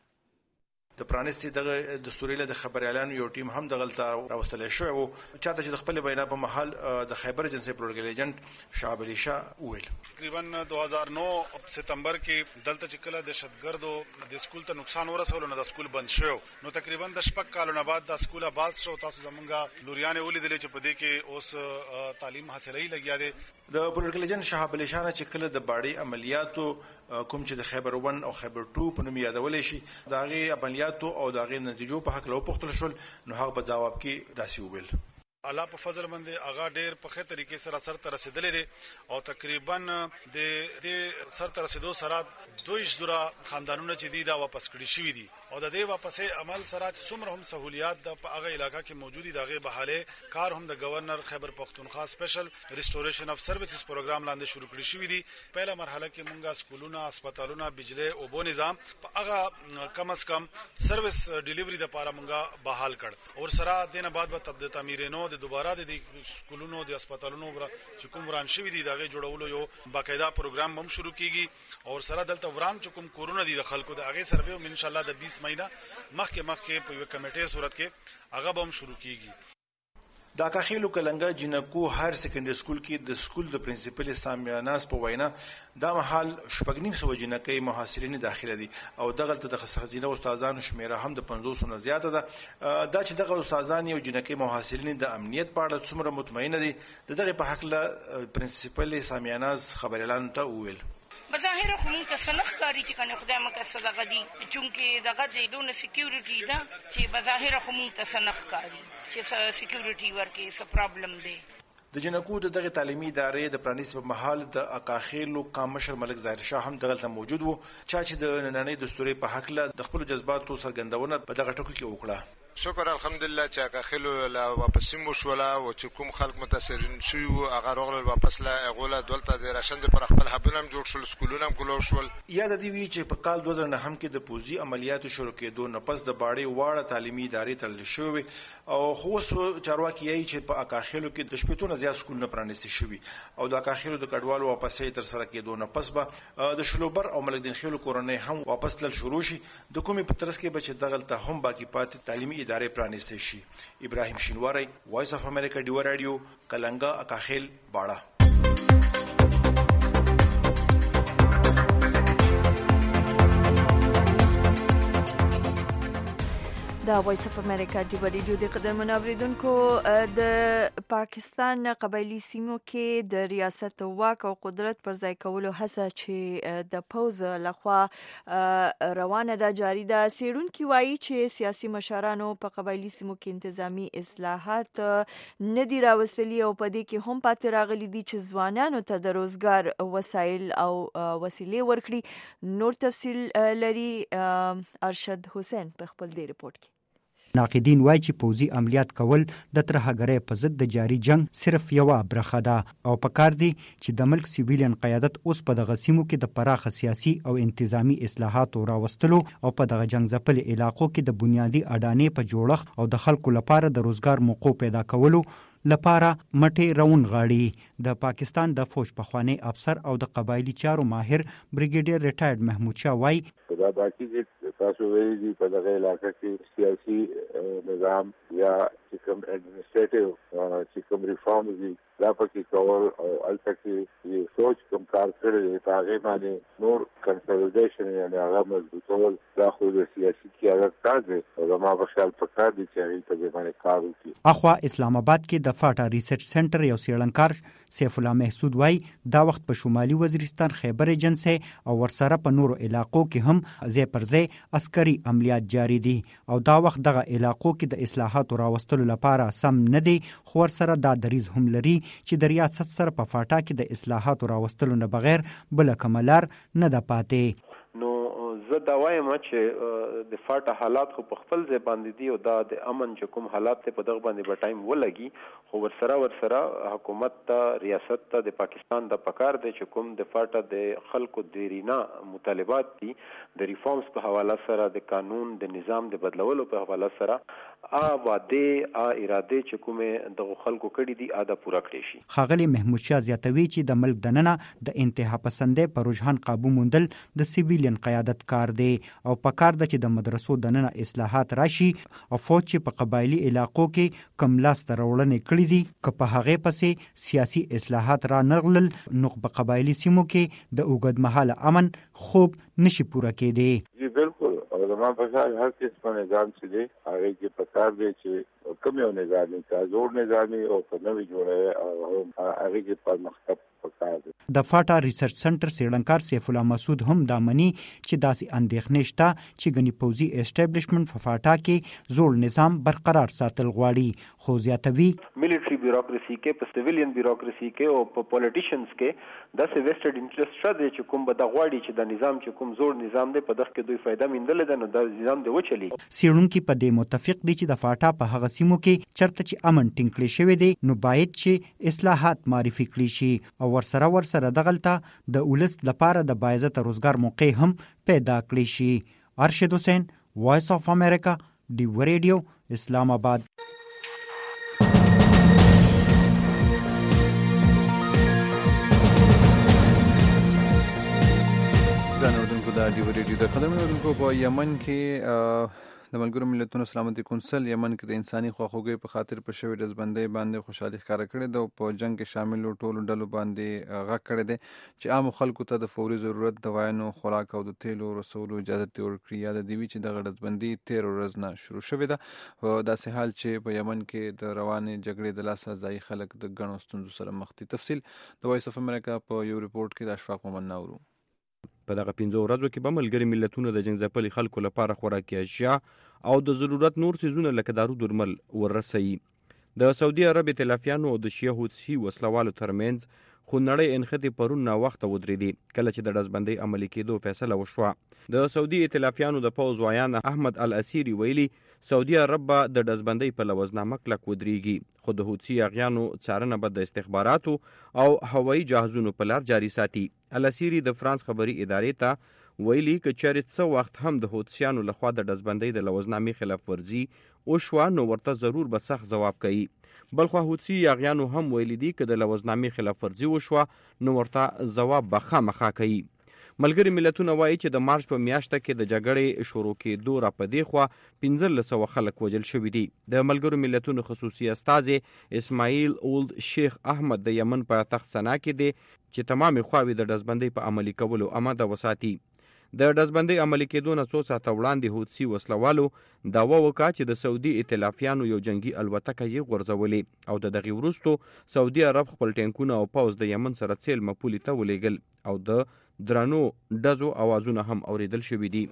د پرانیستي دغه دستوري له د خبريالانو یو ټیم هم دغلته راوستل شو او چاته چې د خپل وینا په محل د خیبر ایجنسۍ پروګرام ایجنټ شعب علي شاه ویل تقریبا دو هزار نو ستمبر کې دلته چې کله د شتګردو د سکول ته نقصان ورسول نو د سکول بند شو نو تقریبا د شپږ کالو نه بعد د سکول آباد شو. تاسو زمونږه لوریانه ولیدل چې په دې کې اوس تعلیم حاصلې لګیا دي. د پروګرام ایجنټ شعب علي شاه چې کله د باړي عملیاتو کوم چې د خیبر ون او خیبر ټو په نوم یادول شي دا غي عملیاتو او دا غي نتیجو په حق له پختل شول نو هغه په جواب کې داسې ویل الله په فضل باندې هغه ډېر په ښه طریقې سره سر ته رسیدلې دي او تقریبا د دې سر ته رسیدو سره دوه زره خاندانونه چې دي دا واپس کړي شوی دي او د دې واپسې عمل سره څومره هم سہولیات د په هغه علاقہ کې موجودي دغه بحاله کار هم د گورنر خیبر پختونخوا سپیشل ریسټوریشن اف سرویسز پروګرام لاندې شروع کړی شوی دي. پهله مرحله کې مونږه سکولونه، هسپتالونه، بجلی او بو نظام په هغه کم از کم سرویس ډیلیوري د لپاره مونږه بحال کړ او سره دینه بعد به تعمیرینو د دوباره د سکولونو د هسپتالونو چې کوم وران شوی دي دغه جوړولو یو باقاعده پروګرام هم شروع کیږي او سره دلته وران چې کوم کورونا دي د خلکو د هغه سروي هم ان شاء الله د بیس مهینه مخکې مخکې په یو کمیټې صورت کې هغه هم شروع کیږي. د اکاخیلو کلنګا جنکو هایر سیکنډري سکول کې د سکول د پرنسپل سامیاناس په وینا دا مهال شپږ نیم سو جنکې محصلین داخله دي او دغه د خزینه استادانو شمیره هم د پنځوس نه زیاته ده. دا چې دغه استادان یو جنکې محصلین د امنیت په اړه څومره مطمئن دي دغه په حق له پرنسپل سامیاناس خبر اعلان ته ویل. بظاهر خو مونږ ته سنخ کاری چې کنه خدای مکه صدقه دي چونکه دغه د دونه سکیورټي ده چې بظاهر خو مونږ ته سنخ کاری چې سکیورټي ورکه څه پرابلم دی. د جنکو د دغه تعلیمي ادارې د پرانیست په محل د اکاخیلو کامشر ملک ظاهر شاه هم دغه موجود وو چې د نننۍ دستوري په حق له د خپل جذباتو سرګندونه په دغه ټکو کې وکړه. شکر الحمدلله چې اکاخیلو لا واپس مو شولا او چې کوم خلک متاثرین شو هغه راغله واپس لا غوله دولت د راشند پر خپل حبونم جوړ شول سکولونه هم کولو شول. یاد دی وی چې په کال دوه زره نه هم کې د پوزي عملیاتو شروع کېدو نه پس د باړې واړه تعلیمي ادارې تړل شوې او خو چارواکي یې چې په اکاخیلو کې د شپږ نه زیات سکولونه پرانیستي شوي او د اکاخیلو د کډوالو واپسې تر سره کېدو نه پس به د شلوبر او ملک دین خیلو کورنۍ هم واپس تل شروع شي د کومې په ترڅ کې به چې دغه ته هم باقی پاتې تعلیمي ادارې پرانیستي شي. ابراهیم شینواری وایس اف امریکا ډیو رادیو کلنګا اکاخیل باړه. دا وایس اف امریکا دی ریډیو د قدرمن اوریدونکو د پاکستان قبایلی سیمو کې د ریاست واک او قدرت پر ځای کولو هڅه چې د پوز لخوا روانه ده جاری ده. سیرونکي وایي چې سیاسي مشرانو په قبایلی سیمو کې انتظامی اصلاحات نه دی راوستلي او په دې کې هم پاتې راغلي دي چې ځوانانو ته د روزګار وسایل او وسیلې ورکړي. نور تفصیل لري ارشد حسین په خپل دی رپورت کې. ناقدین وایي چې پوځي عملیات کول د ترهګرۍ په ضد د جاري جنگ صرف یوه برخه ده او پکار دی چې د ملک سیویلین قیادت اوس په دغه سیمو کې د پراخه سیاسي او انتظامی اصلاحاتو راوستلو او په دغه جنگ ځپلي علاقو کې د بنیادي اډانې په جوړښت او د خلکو لپاره د روزګار موقع پیدا کولو لپاره مټې روان غاړي. د پاکستان د فوج پخوانی افسر او د قبایلی چارو ماهر بریګیډیر ریټایرډ محمود شاه وایي دا باقي چې تاسو ویلي دي په دغه علاقه کې سیاسي نظام یا چې کوم اډمنسټریټیو چې کوم ریفارمز دي دا پکې کول او البته کې یو سوچ کوم کار کړی دی په هغه باندې نور کنسولیډیشن یعنی هغه مضبوطول دا خو د سیاسي قیادت کار دی او زما په خیال پکار دی چې هغه په دې باندې کار وکړي. اخوا اسلام آباد کې د فاټا ریسرچ سنټر یو څېړنکار سیف الله محسود وایي دا وخت په شمالي وزیرستان خیبر ایجنسي او ورسره په نورو علاقو کې هم ځای پر ځای عسکري عملیات جاری دي او دا وخت دغه علاقو کې د اصلاحاتو راوستلو لپاره سم نه دی خو ورسره دا دریز هم لري چې د ریاست سره په فاټا کې د اصلاحاتو راوستلو نه بغیر بل کومه لار نه ده پاتې. نو زه دا وایم چې د فاټا حالات خو په خپل ځای باندې دي او دا د امن چې کوم حالات ته په دغه باندې به ټایم ولګي خو ورسره ورسره حکومت ته ریاست ته د پاکستان د پکار دی چې کوم د فاټا د خلکو دیرینا مطالبات دي د ریفارمز په حواله سره د قانون د نظام د بدلولو په حواله سره ا واده ا اراده چې کومه د خلکو کړي دي ادا پوره کړی شي. خاغلی محمود شاه زیاتوي چې د ملک دننه د انتها پسندۍ پر رجحان قابو موندل د سیویلین قیادت کار دی او پکار د چې د مدرسو دننه اصلاحات راشي او فوج چې په قبایلی علاقو کې کم لاس ترولنې کړې دي که په هغه پسې سیاسي اصلاحات را نغلل نو په قبایلی سیمو کې د اوږد مهاله امن خوب نشي پوره کېدی. جی بالکل او زما په خیال هر کس په نظام چې دی هغه کې پکار دی چې کوم یو نظام ته زور نظامي او په نوې جوړه او هغه کې پرمختګ پکار دی. د فاټا ریسرچ سنټر څېړنکار سیف الله مسعود هم دا مني چې داسې اندېښنې شته چې ګنې پوځي اسټابلیشمنټ په فاټا کې زوړ نظام برقرار ساتل غواړي خو زیاتوي ملټري بیوروکراسي کې په سیویلین بیوروکراسي کې او په پولیټیشنز کې داسې ویسټډ انټرست شته دی چې کوم به د غواړي چې د نظام چې کوم زوړ نظام دی په دغه کې دوی فائدہ میندل ده نو د نظام دی وچلی. سیړونکو په دې متفق دي چې د فاټا په هغه سیمو کې چرته چې امن ټینګ کړی شوی دی نو باید چې اصلاحات معرفي کړي شي او ورسره ورسره دغلطه د اولس لپاره د باعزته روزګار موقع هم پیدا کړی شي. ارشد حسین وایس اف امریکا ډیو ریډیو اسلام آباد. جوړې دي. د خدماتو په یمن کې د ملګرو ملتونو سلامتي کونسل یمن کې د انساني خواخوږۍ په خاطر په شوې ډزبندۍ باندې خوشحالي ښکاره کړې ده او په جنگ کې شاملو ټولو ډلو باندې غږ کړی دی چې عامو خلکو ته د فوري ضرورت دوايانو خوراک او د تیلو رسولو اجازه ورکړي. یاد دی وی چې دغه ډزبندي تیر ورځ نه شروع شوې ده او داسې حال چې په یمن کې د روانې جګړې د لاسه ځای خلک د ګڼو ستونزو سره مخ دي. تفصیل د وایس اف امریکا په یو ریپورت کې د اشفاق محمد ناورو. په دغه پنځو ورځو کې به ملګري ملتونو د جنګ ځپلي خلکو لپاره خوراکي اشیا او د ضرورت نور څیزونه لکه دارو درمل ورسوي. د سعودي عرب ائتلافیانو او د شیعه حوثي وسلوالو ترمنځ خو نړۍ انختی پرون نا وخته ودرېدې کله چې د ډزبندۍ عملي کېدو فیصله وشوه. د سعودي ائتلافیانو د پوځ وایان احمد الاسیری ویلي سعودي عرب به د ډزبندۍ په لوزنامه کلک ودرېږي خو د حوثي اغیانو څارنه به د استخباراتو او هوایي جهازونو په لار جاري ساتي. الاسیری د فرانس خبري ادارې ته ویلي که چېرې څه وخت هم د حوثیانو لخوا د ډزبندۍ د لوزنامې خلاف ورزي وشوه نو ورته ضرور به سخت ځواب کوي. بلخوا حوثي یاغیانو هم ویلي دي که د لوزنامې خلاف ورزي وشوه نو ورته ځواب به خامخا کوي. ملګري ملتونه وایي چې د مارچ په میاشته کې د جګړې شروع کېدو را په دې خوا پنځلس سوه خلک وژل شوي دي. د ملګرو ملتونو خصوصي استازی اسماعیل اولد شیخ احمد د یمن پایتخت سنا کې دی چې تمامې خواوې د ډزبندۍ په عملي کولو اماده وساتي. د ډزبندۍ عملي کېدو نه څو ساعته وړاندې حوثي وسلوالو دعوا وکړه چې د سعودي ائتلافیانو یو جنگي الوتکه یې غورځولې او د دغې وروستو سعودي عرب خپل ټینکونه او پوځ د یمن سره څیلمه پولې ته ولېږل او د درنو ډزو اوازونه هم اوریدل شوي دي.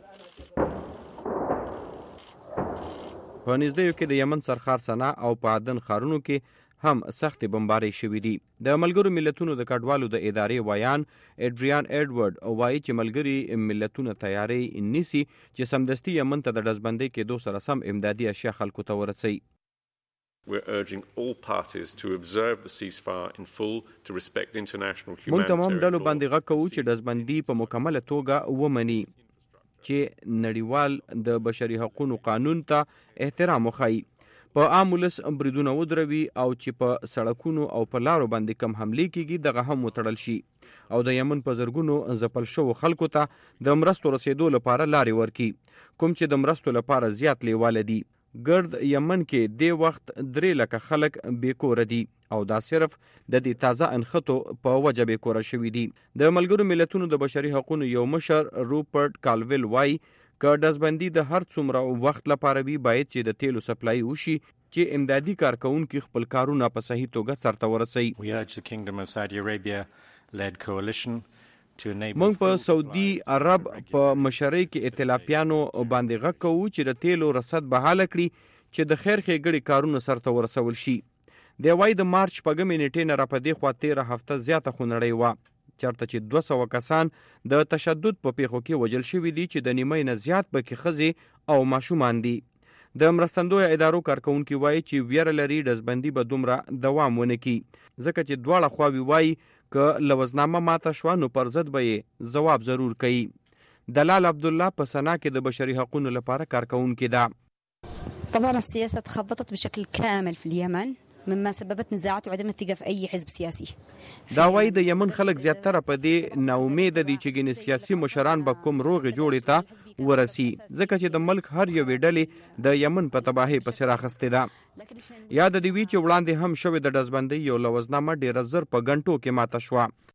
په نږدېیو کې د یمن سرخار سنا او په عدن ښارونو کې هم سختې بمبارۍ شوي دي. د ملګرو ملتونو د کډوالو د ادارې ویان ایډریان ایډورډ وایي چې ملګري ملتونه تیاری نیسي چې سمدستي یمن ته د ډزبندۍ کېدو سره سم امدادي اشیا خلکو ته ورسوي. We're urging all parties to observe the ceasefire in full to respect international humanitarian law. موږ تمام ډلو باندې غږ کوو چې ډزبندي په مکمله توګه ومني چې نړیوال د بشري حقوقو قانون ته احترام وښيي، په عام ولس بریدونه ودروي او چې په سړکونو او په لارو باندې کم حملې کیږي دغه هم وتړل شي او د یمن په زرګونو ځپل شوو خلکو ته د مرستو رسیدو لپاره لارې ورکړي کوم چې د مرستو لپاره زیات لیواله دي. ګرد یمن کې د وخت درې لکه خلک بیکوره دي او دا صرف د دې تازه انخطو په وجه بیکوره شوي دي. د ملګرو ملتونو د بشري حقوقو یو مشر روپرټ کالویل وای که ډزبندي د هر څومره وخت لپاره وي باید چې د تیلو سپلای وشي چې امدادي کارکونکي خپل کارونه په صحیح توګه سرته ورسوي. We urge the Kingdom of Saudi Arabia led coalition موږ په سعودي عرب په مشرۍ کې ائتلافیانو باندې غږ کوو چې د تیلو رصد بحاله کړي چې د خیر ښېګړې کارونه سرته ورسول شي. د وای د مارچ شپږمې نیټې نه را په دې خوا تېره هفته زیاته خو نړۍ وه چېرته چې دوه سوه کسان د تشدد په پیښو کې وژل شوي دي چې د نیمۍ نه زیات پکې ښځې او ماشومان دي. د مرستندویه ادارو کارکونکي وایي چې ویره لري ډزبندي به دومره دوام ونه کړي ځکه چې دواړه خواوې وایي که لوزنامه ماته شوه نو پر ضد به یې ځواب ضرور کوي. دلال عبدالله په سنا کې د بشري حقوقو لپاره کارکونکې ده. طبعا السياسة تخبطت بشكل كامل في اليمن مما سببت نزاعات وعدم الثقة في أي حزب سياسي. دا وایي د یمن خلک زیاتره په دې ناامیده دي چې ګینې سیاسي مشران به کوم روغې جوړې ته ورسي ځکه چې د ملک هر یوې ډلې د یمن په تباهۍ پسې راخستې ده. یاد دې وي چې وړاندې هم شوې د ډزبندۍ یو لوزنامه ډېره زر په ګنټو کې ماته شوه